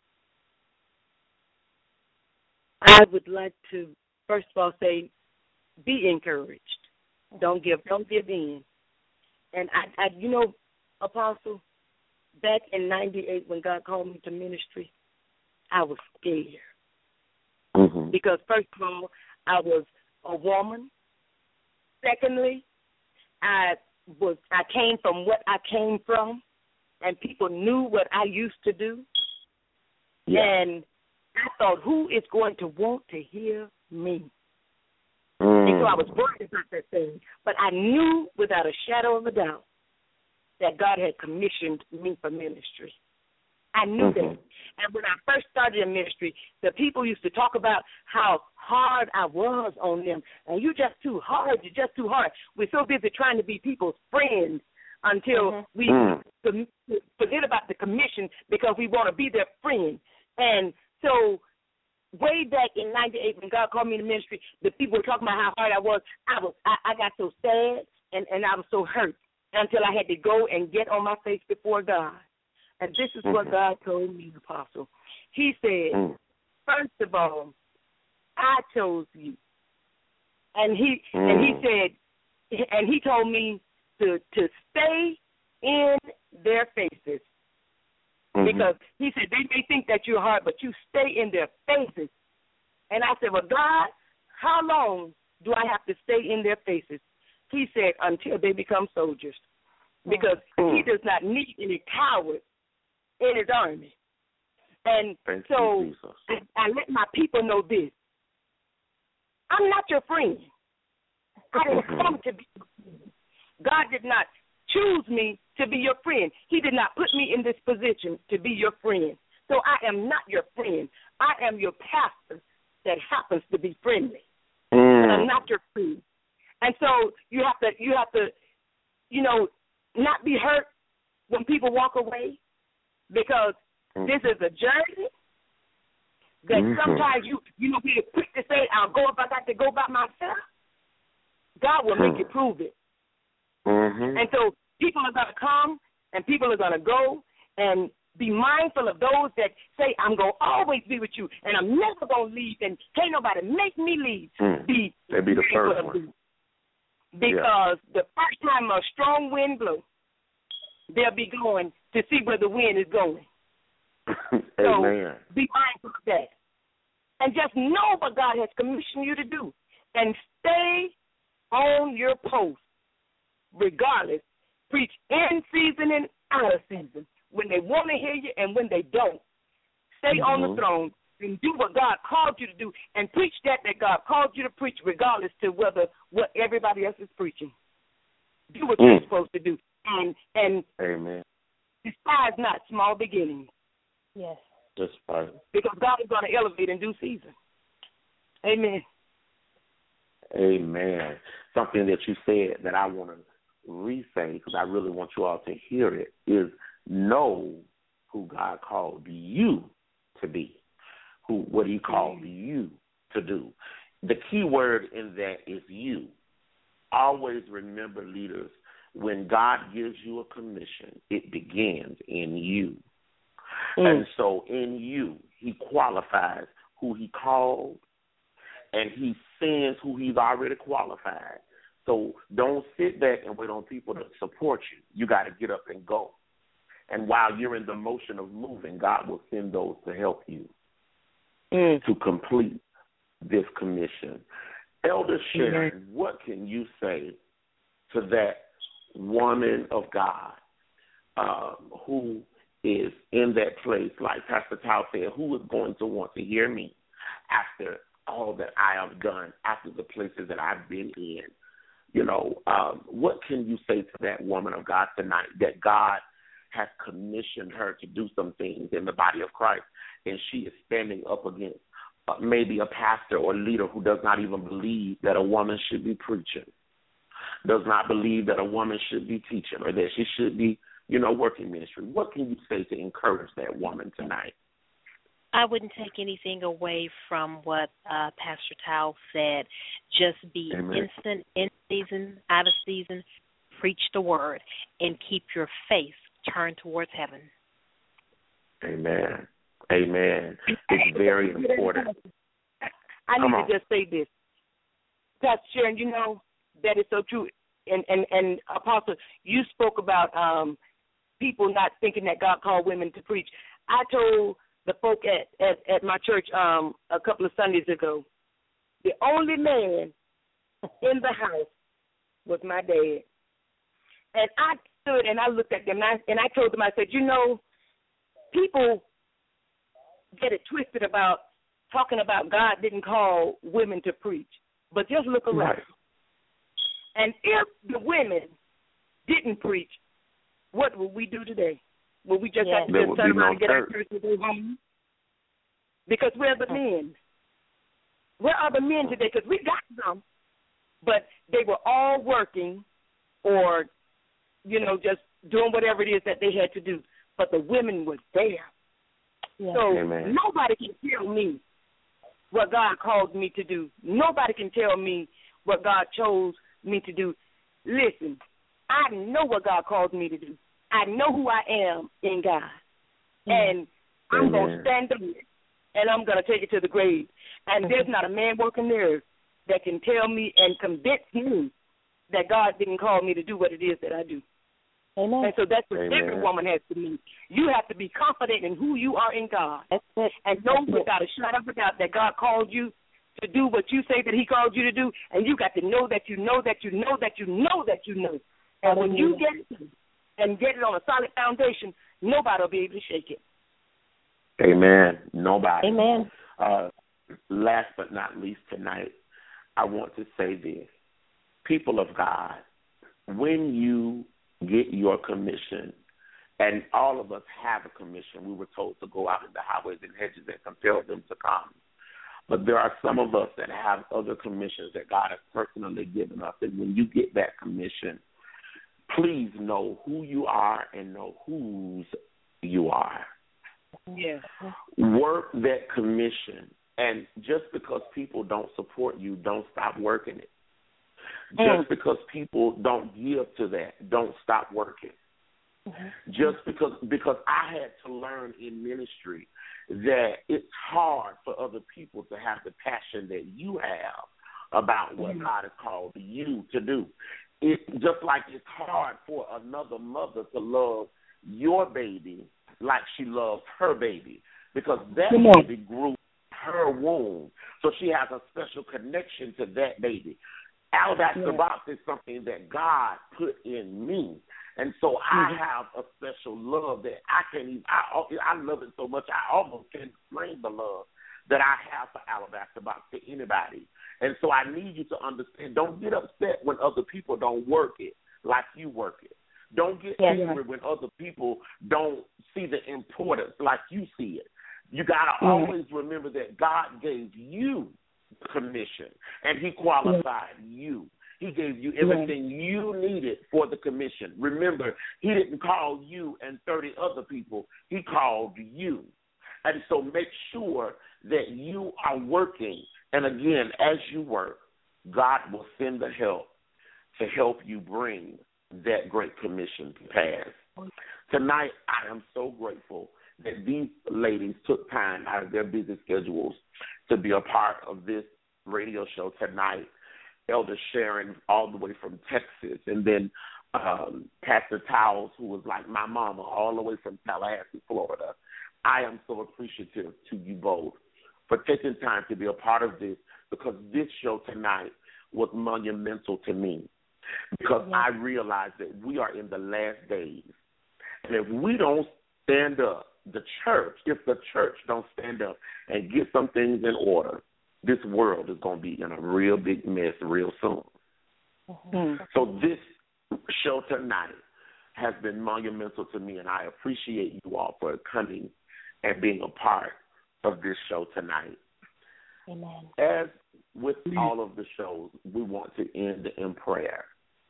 I would like to, first of all, say, be encouraged. Don't give in. And I Apostle, back in '98 when God called me to ministry, I was scared. Because first of all, I was a woman. Secondly, I came from what I came from, and people knew what I used to do. And I thought, who is going to want to hear me? And so I was worried about that thing. But I knew without a shadow of a doubt that God had commissioned me for ministry. I knew that. And when I first started in ministry, the people used to talk about how hard I was on them. And you're just too hard. You're just too hard. We're so busy trying to be people's friends until we forget about the commission because we want to be their friend. And so way back in 98 when God called me in the ministry, the people were talking about how hard I was. I got so sad and I was so hurt until I had to go and get on my face before God. And this is what God told me, Apostle. He said, first of all, I chose you. And he said, and he told me to stay in their faces. Because he said, they may think that you're hard, but you stay in their faces. And I said, well, God, how long do I have to stay in their faces? He said, until they become soldiers. Because he does not need any cowards in his army. And so I let my people know this. I'm not your friend. I didn't come to be your friend. God did not choose me to be your friend. He did not put me in this position to be your friend. So I am not your friend. I am your pastor that happens to be friendly. But I'm not your friend. And so you have to, not be hurt when people walk away because this is a journey that sometimes you be quick to say, I'll go if I got to go by myself. God will make you prove it. And so people are going to come and people are going to go, and be mindful of those that say, I'm going to always be with you and I'm never going to leave and can't nobody make me leave. They'd be the first one. Because the first time a strong wind blows, they'll be going to see where the wind is going. So be mindful of that. And just know what God has commissioned you to do. And stay on your post, regardless. Preach in season and out of season. When they want to hear you and when they don't. Stay on the throne and do what God called you to do and preach that God called you to preach regardless to what everybody else is preaching. Do what you're supposed to do. And Amen. Despise not small beginnings. Yes. Despise. Because God is going to elevate in due season. Amen. Amen. Something that you said that I want to re-say because I really want you all to hear it is know who God called you to be, what he called you to do. The key word in that is you. Always remember, leaders, when God gives you a commission, it begins in you. And so in you, he qualifies who he called, and he sends who he's already qualified. So don't sit back and wait on people to support you. You got to get up and go. And while you're in the motion of moving, God will send those to help you to complete this commission. Elder Sharon, what can you say to that woman of God who is in that place, like Pastor Tao said, who is going to want to hear me after all that I have done, after the places that I've been in? What can you say to that woman of God tonight that God has commissioned her to do some things in the body of Christ, and she is standing up against maybe a pastor or leader who does not even believe that a woman should be preaching, does not believe that a woman should be teaching or that she should be, working ministry? What can you say to encourage that woman tonight? I wouldn't take anything away from what Pastor Tao said. Just be instant, in season, out of season, preach the word, and keep your face turned towards heaven. Amen. Amen. It's very important. I need to just say this. Pastor Sharon, that is so true. And Apostle, you spoke about people not thinking that God called women to preach. I told the folk at my church a couple of Sundays ago, the only man in the house was my dad. And I stood and I looked at them and I told them, I said, people get it twisted about talking about God didn't call women to preach. But just look around. Right. And if the women didn't preach, what would we do today? Would we just have to just turn around and get our church and go home? Because we're the men. Where are the men today? Because we got some, but they were all working or, just doing whatever it is that they had to do. But the women were there. Yeah. So nobody can tell me what God called me to do. Nobody can tell me what God chose me to do. Listen, I know what God called me to do. I know who I am in God. And I'm going to stand on it, and I'm going to take it to the grave. And there's not a man working there that can tell me and convince me that God didn't call me to do what it is that I do. Amen. And so that's what every woman has to do. You have to be confident in who you are in God. And know without a shadow of a doubt that God called you to do what you say that he called you to do. And you got to know that you know that you know that you know that you know. And when you get it and get it on a solid foundation, nobody will be able to shake it. Amen. Nobody. Amen. Last but not least tonight, I want to say this. People of God, when you get your commission, and all of us have a commission. We were told to go out in the highways and hedges and compel them to come. But there are some of us that have other commissions that God has personally given us. And when you get that commission, please know who you are and know whose you are. Yeah. Work that commission. And just because people don't support you, don't stop working it. Just because people don't give to that, don't stop working. Just because I had to learn in ministry that it's hard for other people to have the passion that you have about what God has called you to do. It's just like it's hard for another mother to love your baby like she loves her baby, because that baby grew her womb. So she has a special connection to that baby. Alabaster box is something that God put in me. And so I have a special love that I can't even, I love it so much I almost can't explain the love that I have for Alabaster Box to anybody. And so I need you to understand, don't get upset when other people don't work it like you work it. Don't get angry when other people don't see the importance like you see it. You got to always remember that God gave you commission, and he qualified you. He gave you everything you needed for the commission. Remember, he didn't call you and 30 other people. He called you. And so make sure that you are working. And again, as you work, God will send the help to help you bring that great commission to pass. Tonight, I am so grateful that these ladies took time out of their busy schedules to be a part of this radio show tonight. Elder Sharon, all the way from Texas, and then Pastor Towles, who was like my mama, all the way from Tallahassee, Florida. I am so appreciative to you both for taking time to be a part of this, because this show tonight was monumental to me, because I realized that we are in the last days. And if we don't stand up, if the church don't stand up and get some things in order, this world is going to be in a real big mess real soon. So this show tonight has been monumental to me, and I appreciate you all for coming and being a part of this show tonight. Amen. As with all of the shows, we want to end in prayer.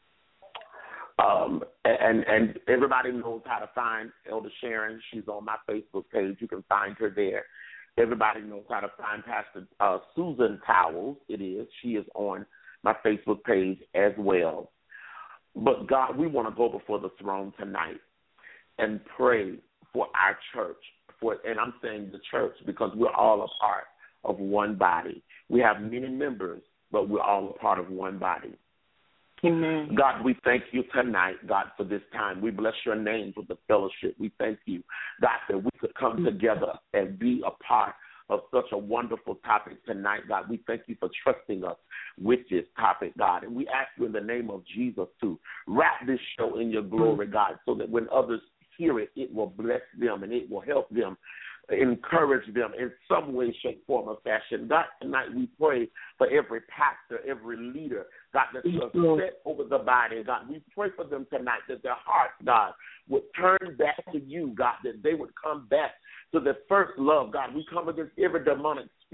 And everybody knows how to find Elder Sharon. She's on my Facebook page. You can find her there. Everybody knows how to find Pastor Susan Towles. She is on my Facebook page as well. But God, we want to go before the throne tonight and pray for our church. And I'm saying the church because we're all a part of one body. We have many members, but we're all a part of one body. Amen. God, we thank you tonight, God, for this time. We bless your name for the fellowship. We thank you, God, that we could come together and be a part of such a wonderful topic tonight, God. We thank you for trusting us with this topic, God. And we ask you in the name of Jesus to wrap this show in your glory, God, so that when others hear it, it will bless them and it will help them, encourage them in some way, shape, form, or fashion. God, tonight we pray for every pastor, every leader, God, that you have set over the body. God, we pray for them tonight that their hearts, God, would turn back to you, God, that they would come back to their first love, God. We come against every demonic spirit,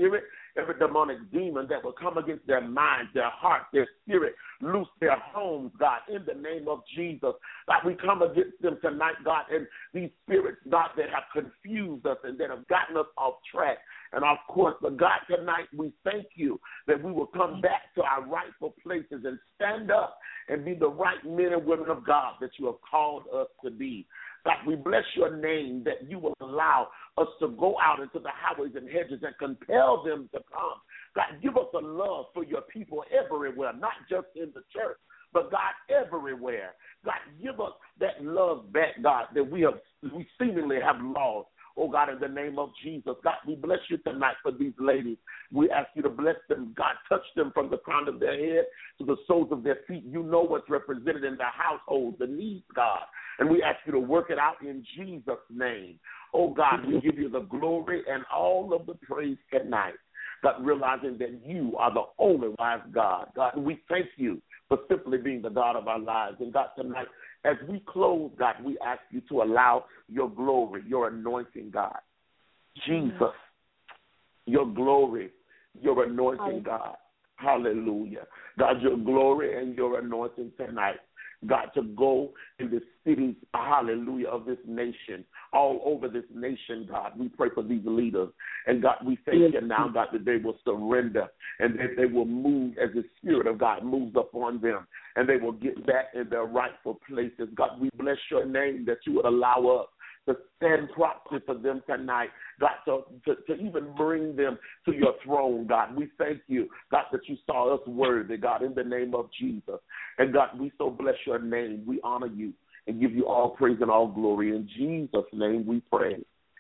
every demonic demon that will come against their minds, their hearts, their spirit, loose their homes, God, in the name of Jesus. God, we come against them tonight, God, and these spirits, God, that have confused us and that have gotten us off track and off course. But God, tonight we thank you that we will come back to our rightful places and stand up and be the right men and women of God that you have called us to be. God, we bless your name that you will allow us to go out into the highways and hedges and compel them to come. God, give us a love for your people everywhere, not just in the church, but, God, everywhere. God, give us that love back, God, that we seemingly have lost. Oh, God, in the name of Jesus, God, we bless you tonight for these ladies. We ask you to bless them. God, touch them from the crown of their head to the soles of their feet. You know what's represented in their household, the needs, God. And we ask you to work it out in Jesus' name. Oh, God, we give you the glory and all of the praise tonight. God, realizing that you are the only wise God. God, we thank you for simply being the God of our lives. And, God, tonight, as we close, God, we ask you to allow your glory, your anointing, God. Jesus, your glory, your anointing, God. Hallelujah. God, your glory and your anointing tonight. God, to go in the cities, hallelujah, of this nation, all over this nation, God. We pray for these leaders. And, God, we thank you now, God, that they will surrender and that they will move as the Spirit of God moves upon them and they will get back in their rightful places. God, we bless your name that you would allow us to stand proxy for them tonight, God, to even bring them to your throne, God. We thank you, God, that you saw us worthy, God, in the name of Jesus. And, God, we so bless your name. We honor you and give you all praise and all glory. In Jesus' name we pray.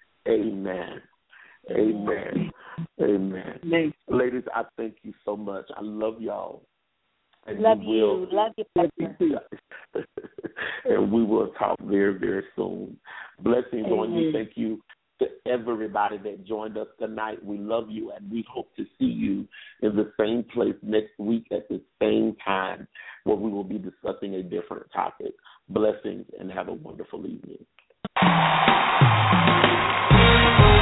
Amen. Amen. Amen. Ladies, I thank you so much. I love y'all. And love you. Love you, Pastor. And we will talk very, very soon. Blessings on you. Thank you to everybody that joined us tonight. We love you, and we hope to see you in the same place next week at the same time where we will be discussing a different topic. Blessings, and have a wonderful evening.